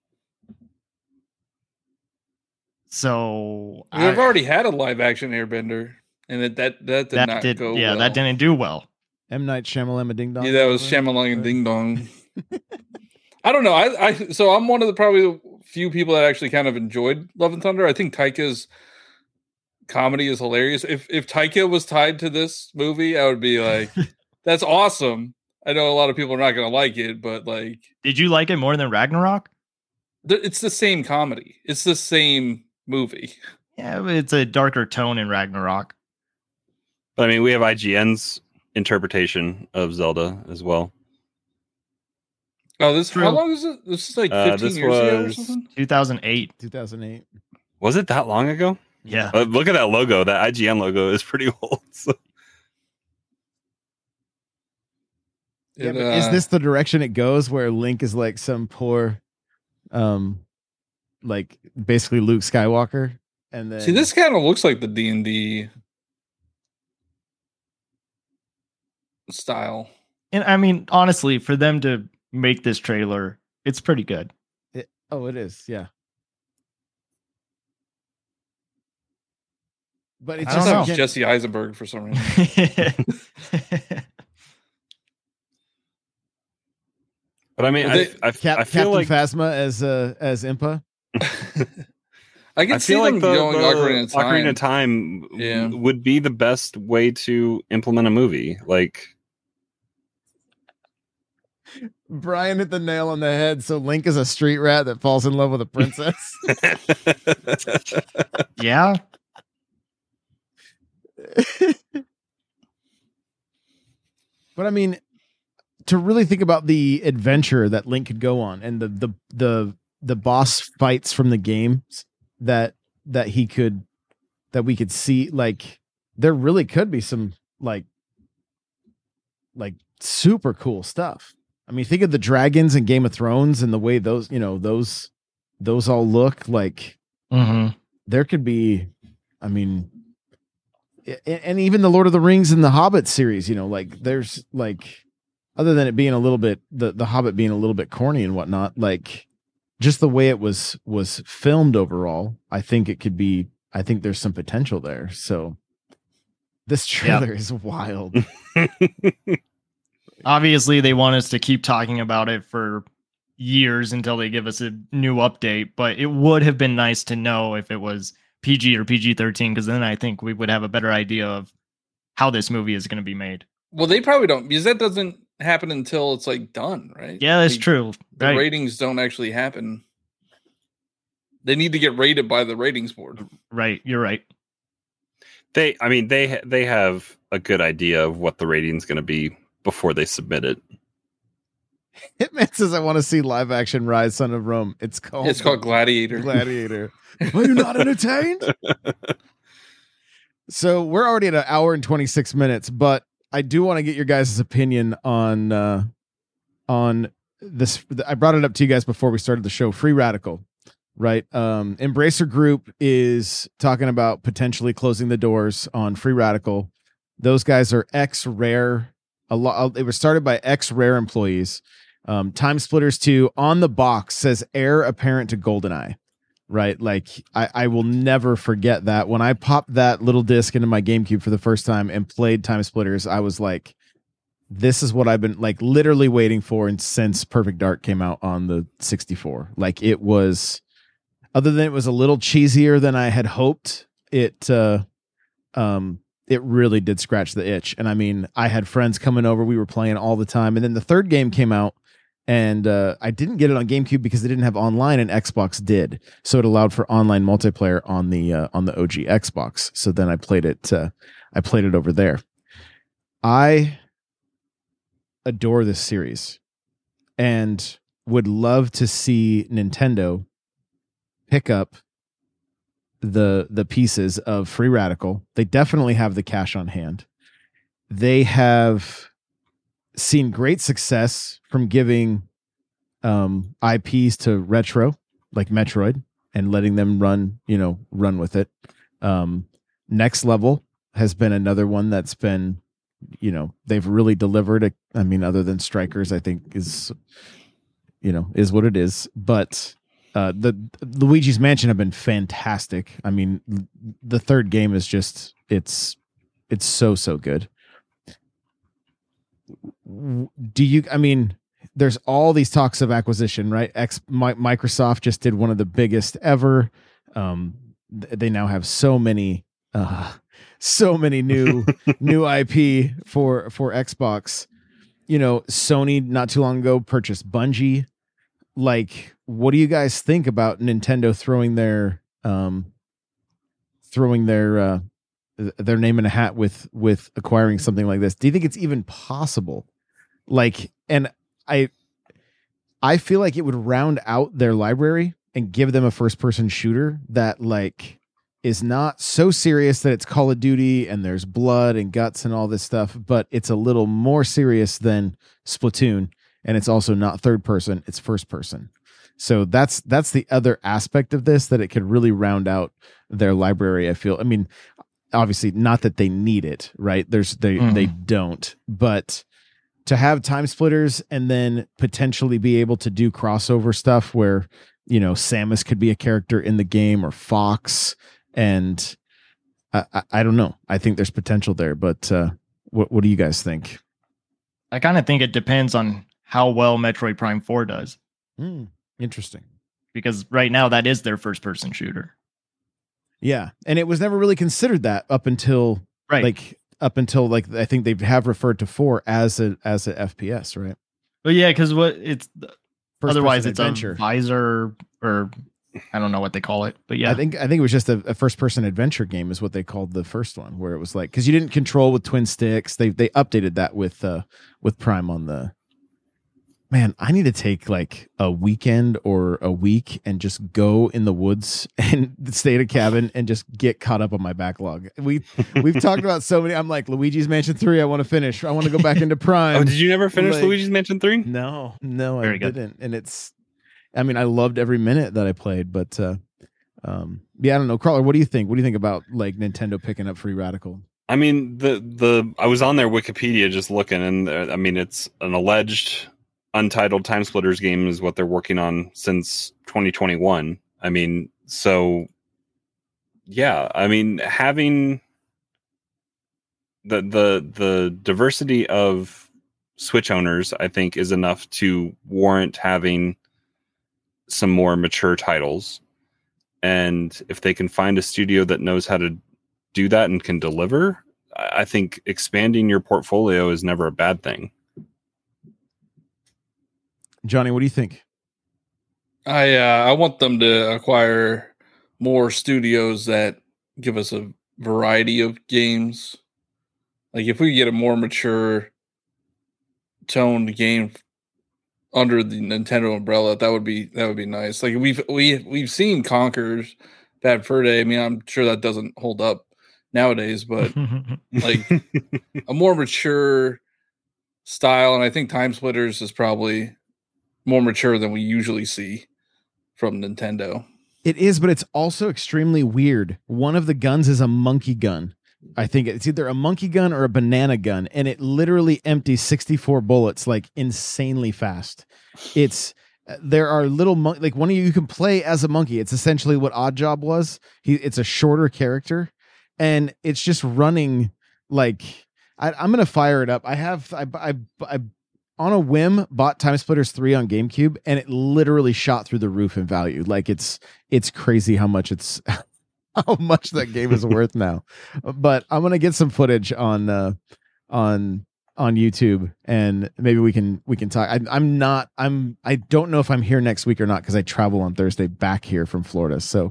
So we've already had a live action Airbender, and that did not go well. Yeah, that didn't do well. M. Night Shyamalan Ding Dong. Yeah, that was Shyamalan Ding Dong. I don't know. So I'm one of the probably few people that actually kind of enjoyed Love and Thunder. I think Taika's comedy is hilarious. If Taika was tied to this movie, I would be like, that's awesome. I know a lot of people are not going to like it, but like, did you like it more than Ragnarok? It's the same comedy. It's the same movie. Yeah, but it's a darker tone in Ragnarok. But I mean, we have IGN's interpretation of Zelda as well. Oh, how long is it? This is like 15 years ago or something? 2008. Was it that long ago? Yeah. Look at that logo. That IGN logo is pretty old. So. Yeah, but is this the direction it goes where Link is like some poor, like basically Luke Skywalker? And then see, this kind of looks like the D&D style. And I mean, honestly, for them to make this trailer, it's pretty good. It is, yeah. But it's I just Jesse Eisenberg for some reason. But I mean, I feel Captain like Phasma as Impa. I feel like the Ocarina of Time yeah. would be the best way to implement a movie. Like, Brian hit the nail on the head. So Link is a street rat that falls in love with a princess. Yeah. But I mean, to really think about the adventure that Link could go on and the boss fights from the games that we could see, like there really could be some like super cool stuff. I mean, think of the dragons in Game of Thrones and the way those all look like. There could be, I mean, and even the Lord of the Rings and the Hobbit series, like there's like, other than it being a little bit, the Hobbit being a little bit corny and whatnot, like just the way it was filmed overall, I think there's some potential there. So this trailer is wild. Obviously, they want us to keep talking about it for years until they give us a new update, but it would have been nice to know if it was PG or PG-13, because then I think we would have a better idea of how this movie is going to be made. Well, they probably don't, because that doesn't happen until it's like done, right? Yeah, that's true. The ratings don't actually happen. They need to get rated by the ratings board. Right, you're right. They have a good idea of what the rating's going to be before they submit it. Hitman says, I want to see live action Rise, Son of Rome. It's called Gladiator. Gladiator. Are you not entertained? So we're already at an hour and 26 minutes, but I do want to get your guys' opinion on this. I brought it up to you guys before we started the show. Free Radical, right? Embracer Group is talking about potentially closing the doors on Free Radical. Those guys are ex-Rare. They were started by ex-Rare employees. Time Splitters 2 on the box says heir apparent to GoldenEye, right? Like I will never forget that. When I popped that little disc into my GameCube for the first time and played Time Splitters, I was like, this is what I've been like literally waiting for since Perfect Dark came out on the 64. Like it was, other than it was a little cheesier than I had hoped, it really did scratch the itch. And I mean, I had friends coming over, we were playing all the time. And then the third game came out, and I didn't get it on GameCube because they didn't have online, and Xbox did. So it allowed for online multiplayer on the OG Xbox. So then I played it over there. I adore this series and would love to see Nintendo pick up the pieces of Free Radical. They definitely have the cash on hand. They have seen great success from giving IPs to Retro, like Metroid, and letting them run with it. Next Level has been another one that's been, they've really delivered. I mean, other than Strikers, I think is what it is. But the Luigi's Mansion have been fantastic. I mean, the third game is just it's so good. There's all these talks of acquisition, right? Microsoft just did one of the biggest ever. They now have so many new IP for Xbox. Sony not too long ago purchased Bungie. Like, what do you guys think about Nintendo throwing their name in a hat with acquiring something like this? Do you think it's even possible? Like, and I feel like it would round out their library and give them a first person shooter that like is not so serious that it's Call of Duty and there's blood and guts and all this stuff, but it's a little more serious than Splatoon, and it's also not third person, it's first person. So that's the other aspect of this, that it could really round out their library, I feel. I mean, obviously not that they need it, right? They don't, but to have Time Splitters and then potentially be able to do crossover stuff where, you know, Samus could be a character in the game, or Fox. And I don't know. I think there's potential there, but what do you guys think? I kind of think it depends on how well Metroid Prime 4 does. Interesting. Because right now that is their first person shooter. Yeah. And it was never really considered that up until I think they have referred to 4 as a FPS, right? Well, yeah, because otherwise it's adventure. A visor, or I don't know what they call it, but yeah. I think it was just a first person adventure game is what they called the first one, where it was like, because you didn't control with twin sticks. They updated that with Prime on the. Man, I need to take like a weekend or a week and just go in the woods and stay at a cabin and just get caught up on my backlog. We've talked about so many. I'm like, Luigi's Mansion 3, I want to finish. I want to go back into Prime. Oh, did you never finish Luigi's Mansion 3? No, Very I good. didn't. And I mean, I loved every minute that I played, but yeah, I don't know. Crawler, what do you think? What do you think about like Nintendo picking up Free Radical? I mean, I was on their Wikipedia just looking, and I mean, it's an alleged Untitled Time Splitters game is what they're working on since 2021. I mean, so yeah, I mean, having the diversity of Switch owners, I think, is enough to warrant having some more mature titles. And if they can find a studio that knows how to do that and can deliver, I think expanding your portfolio is never a bad thing. Johnny, what do you think? I want them to acquire more studios that give us a variety of games. Like if we get a more mature toned game under the Nintendo umbrella, that would be nice. Like we've seen Conker's Bad Fur Day. I mean, I'm sure that doesn't hold up nowadays, but like a more mature style, and I think Time Splitters is probably more mature than we usually see from Nintendo. It is, but it's also extremely weird. One of the guns is a monkey gun. I think it's either a monkey gun or a banana gun, and it literally empties 64 bullets like insanely fast. There are little like one of you can play as a monkey. It's essentially what Oddjob was. It's a shorter character, and it's just running like I'm gonna fire it up. I on a whim bought Time Splitters 3 on GameCube, and it literally shot through the roof in value. Like it's crazy how much that game is worth now. But I'm gonna get some footage on YouTube, and maybe we can talk. I don't know if I'm here next week or not, because I travel on Thursday back here from Florida. So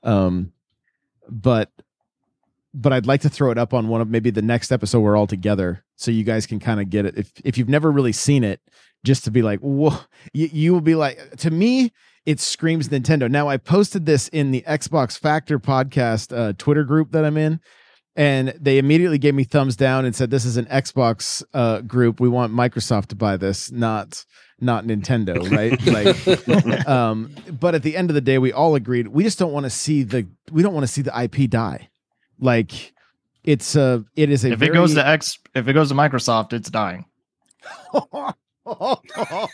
but I'd like to throw it up on one of maybe the next episode we're all together, so you guys can kind of get it. If you've never really seen it, just to be like, whoa, you will be like, to me, it screams Nintendo. Now, I posted this in the Xbox Factor podcast Twitter group that I'm in, and they immediately gave me thumbs down and said, this is an Xbox group. We want Microsoft to buy this, not Nintendo, right? Like, but at the end of the day, we all agreed we just don't want to see the IP die. Like it is a if it goes to Microsoft, it's dying. Wow.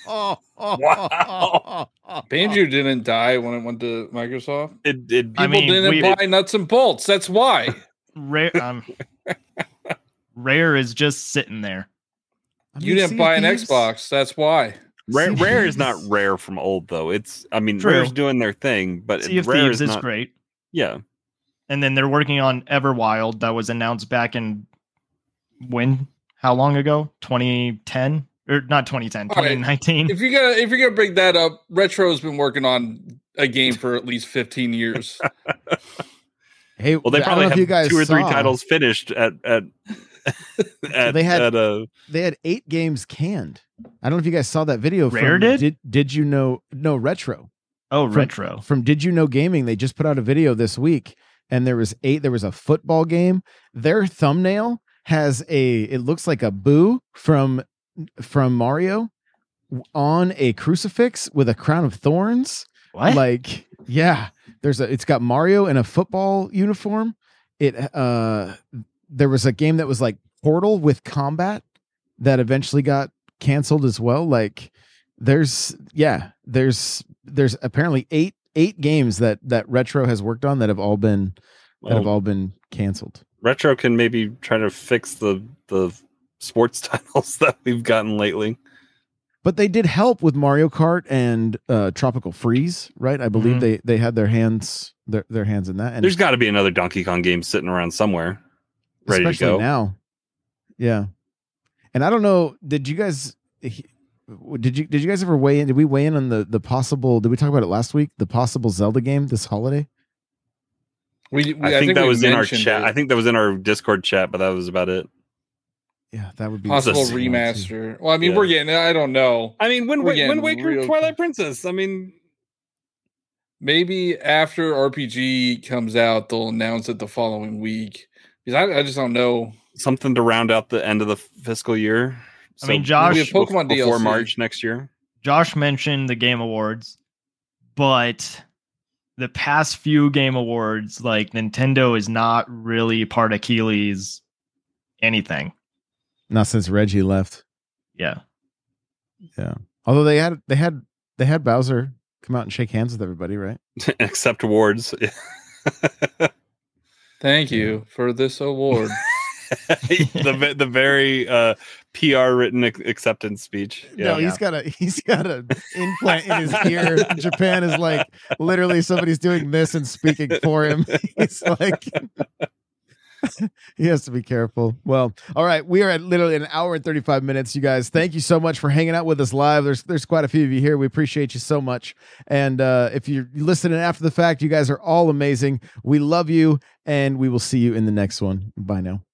Banjo didn't die when it went to Microsoft. People didn't buy nuts and bolts. That's why. Rare is just sitting there. You didn't buy an Xbox. That's why. Rare is not Rare from old though. Rare's doing their thing, but Sea of Rare Thieves is not great. Yeah. And then they're working on Everwild, that was announced back in how long ago? 2010 or not 2010, 2019. Right. If you're gonna bring that up, Retro's been working on a game for at least 15 years. Hey, well, they probably have 2 or 3 titles finished at they had 8 games canned. I don't know if you guys saw that video. Rare did you know? No, Retro. Oh, Retro from Did You Know Gaming. They just put out a video this week, and there was a football game. Their thumbnail has it looks like a Boo from Mario on a crucifix with a crown of thorns. What? Like, yeah, it's got Mario in a football uniform. There was a game that was like Portal with combat that eventually got canceled as well. Like there's apparently eight games that Retro has worked on that have all been canceled. Retro can maybe try to fix the sports titles that we've gotten lately. But they did help with Mario Kart and Tropical Freeze, right? I believe they had their hands in that. And there's got to be another Donkey Kong game sitting around somewhere, ready to go now. Yeah, and I don't know. Did you guys ever weigh in? Did we weigh in on the possible? Did we talk about it last week? The possible Zelda game this holiday. I think that was in our chat. It. I think that was in our Discord chat, but that was about it. Yeah, that would be possible remaster. Well, I mean, we're getting. I don't know. I mean, when Waker Twilight Princess. I mean, maybe after RPG comes out, they'll announce it the following week. Because I just don't know. Something to round out the end of the fiscal year. I mean, Josh, Pokemon before DLC. March next year. Josh mentioned the Game Awards, but the past few Game Awards, like Nintendo is not really part of Keighley's anything. Not since Reggie left. Yeah. Although they had Bowser come out and shake hands with everybody, right? Accept awards. Thank you for this award. the very PR written acceptance speech. Yeah. No, he's got a implant in his ear. Japan is like literally somebody's doing this and speaking for him. He's like he has to be careful. Well, all right. We are at literally an hour and 35 minutes, you guys. Thank you so much for hanging out with us live. There's quite a few of you here. We appreciate you so much. And if you're listening after the fact, you guys are all amazing. We love you, and we will see you in the next one. Bye now.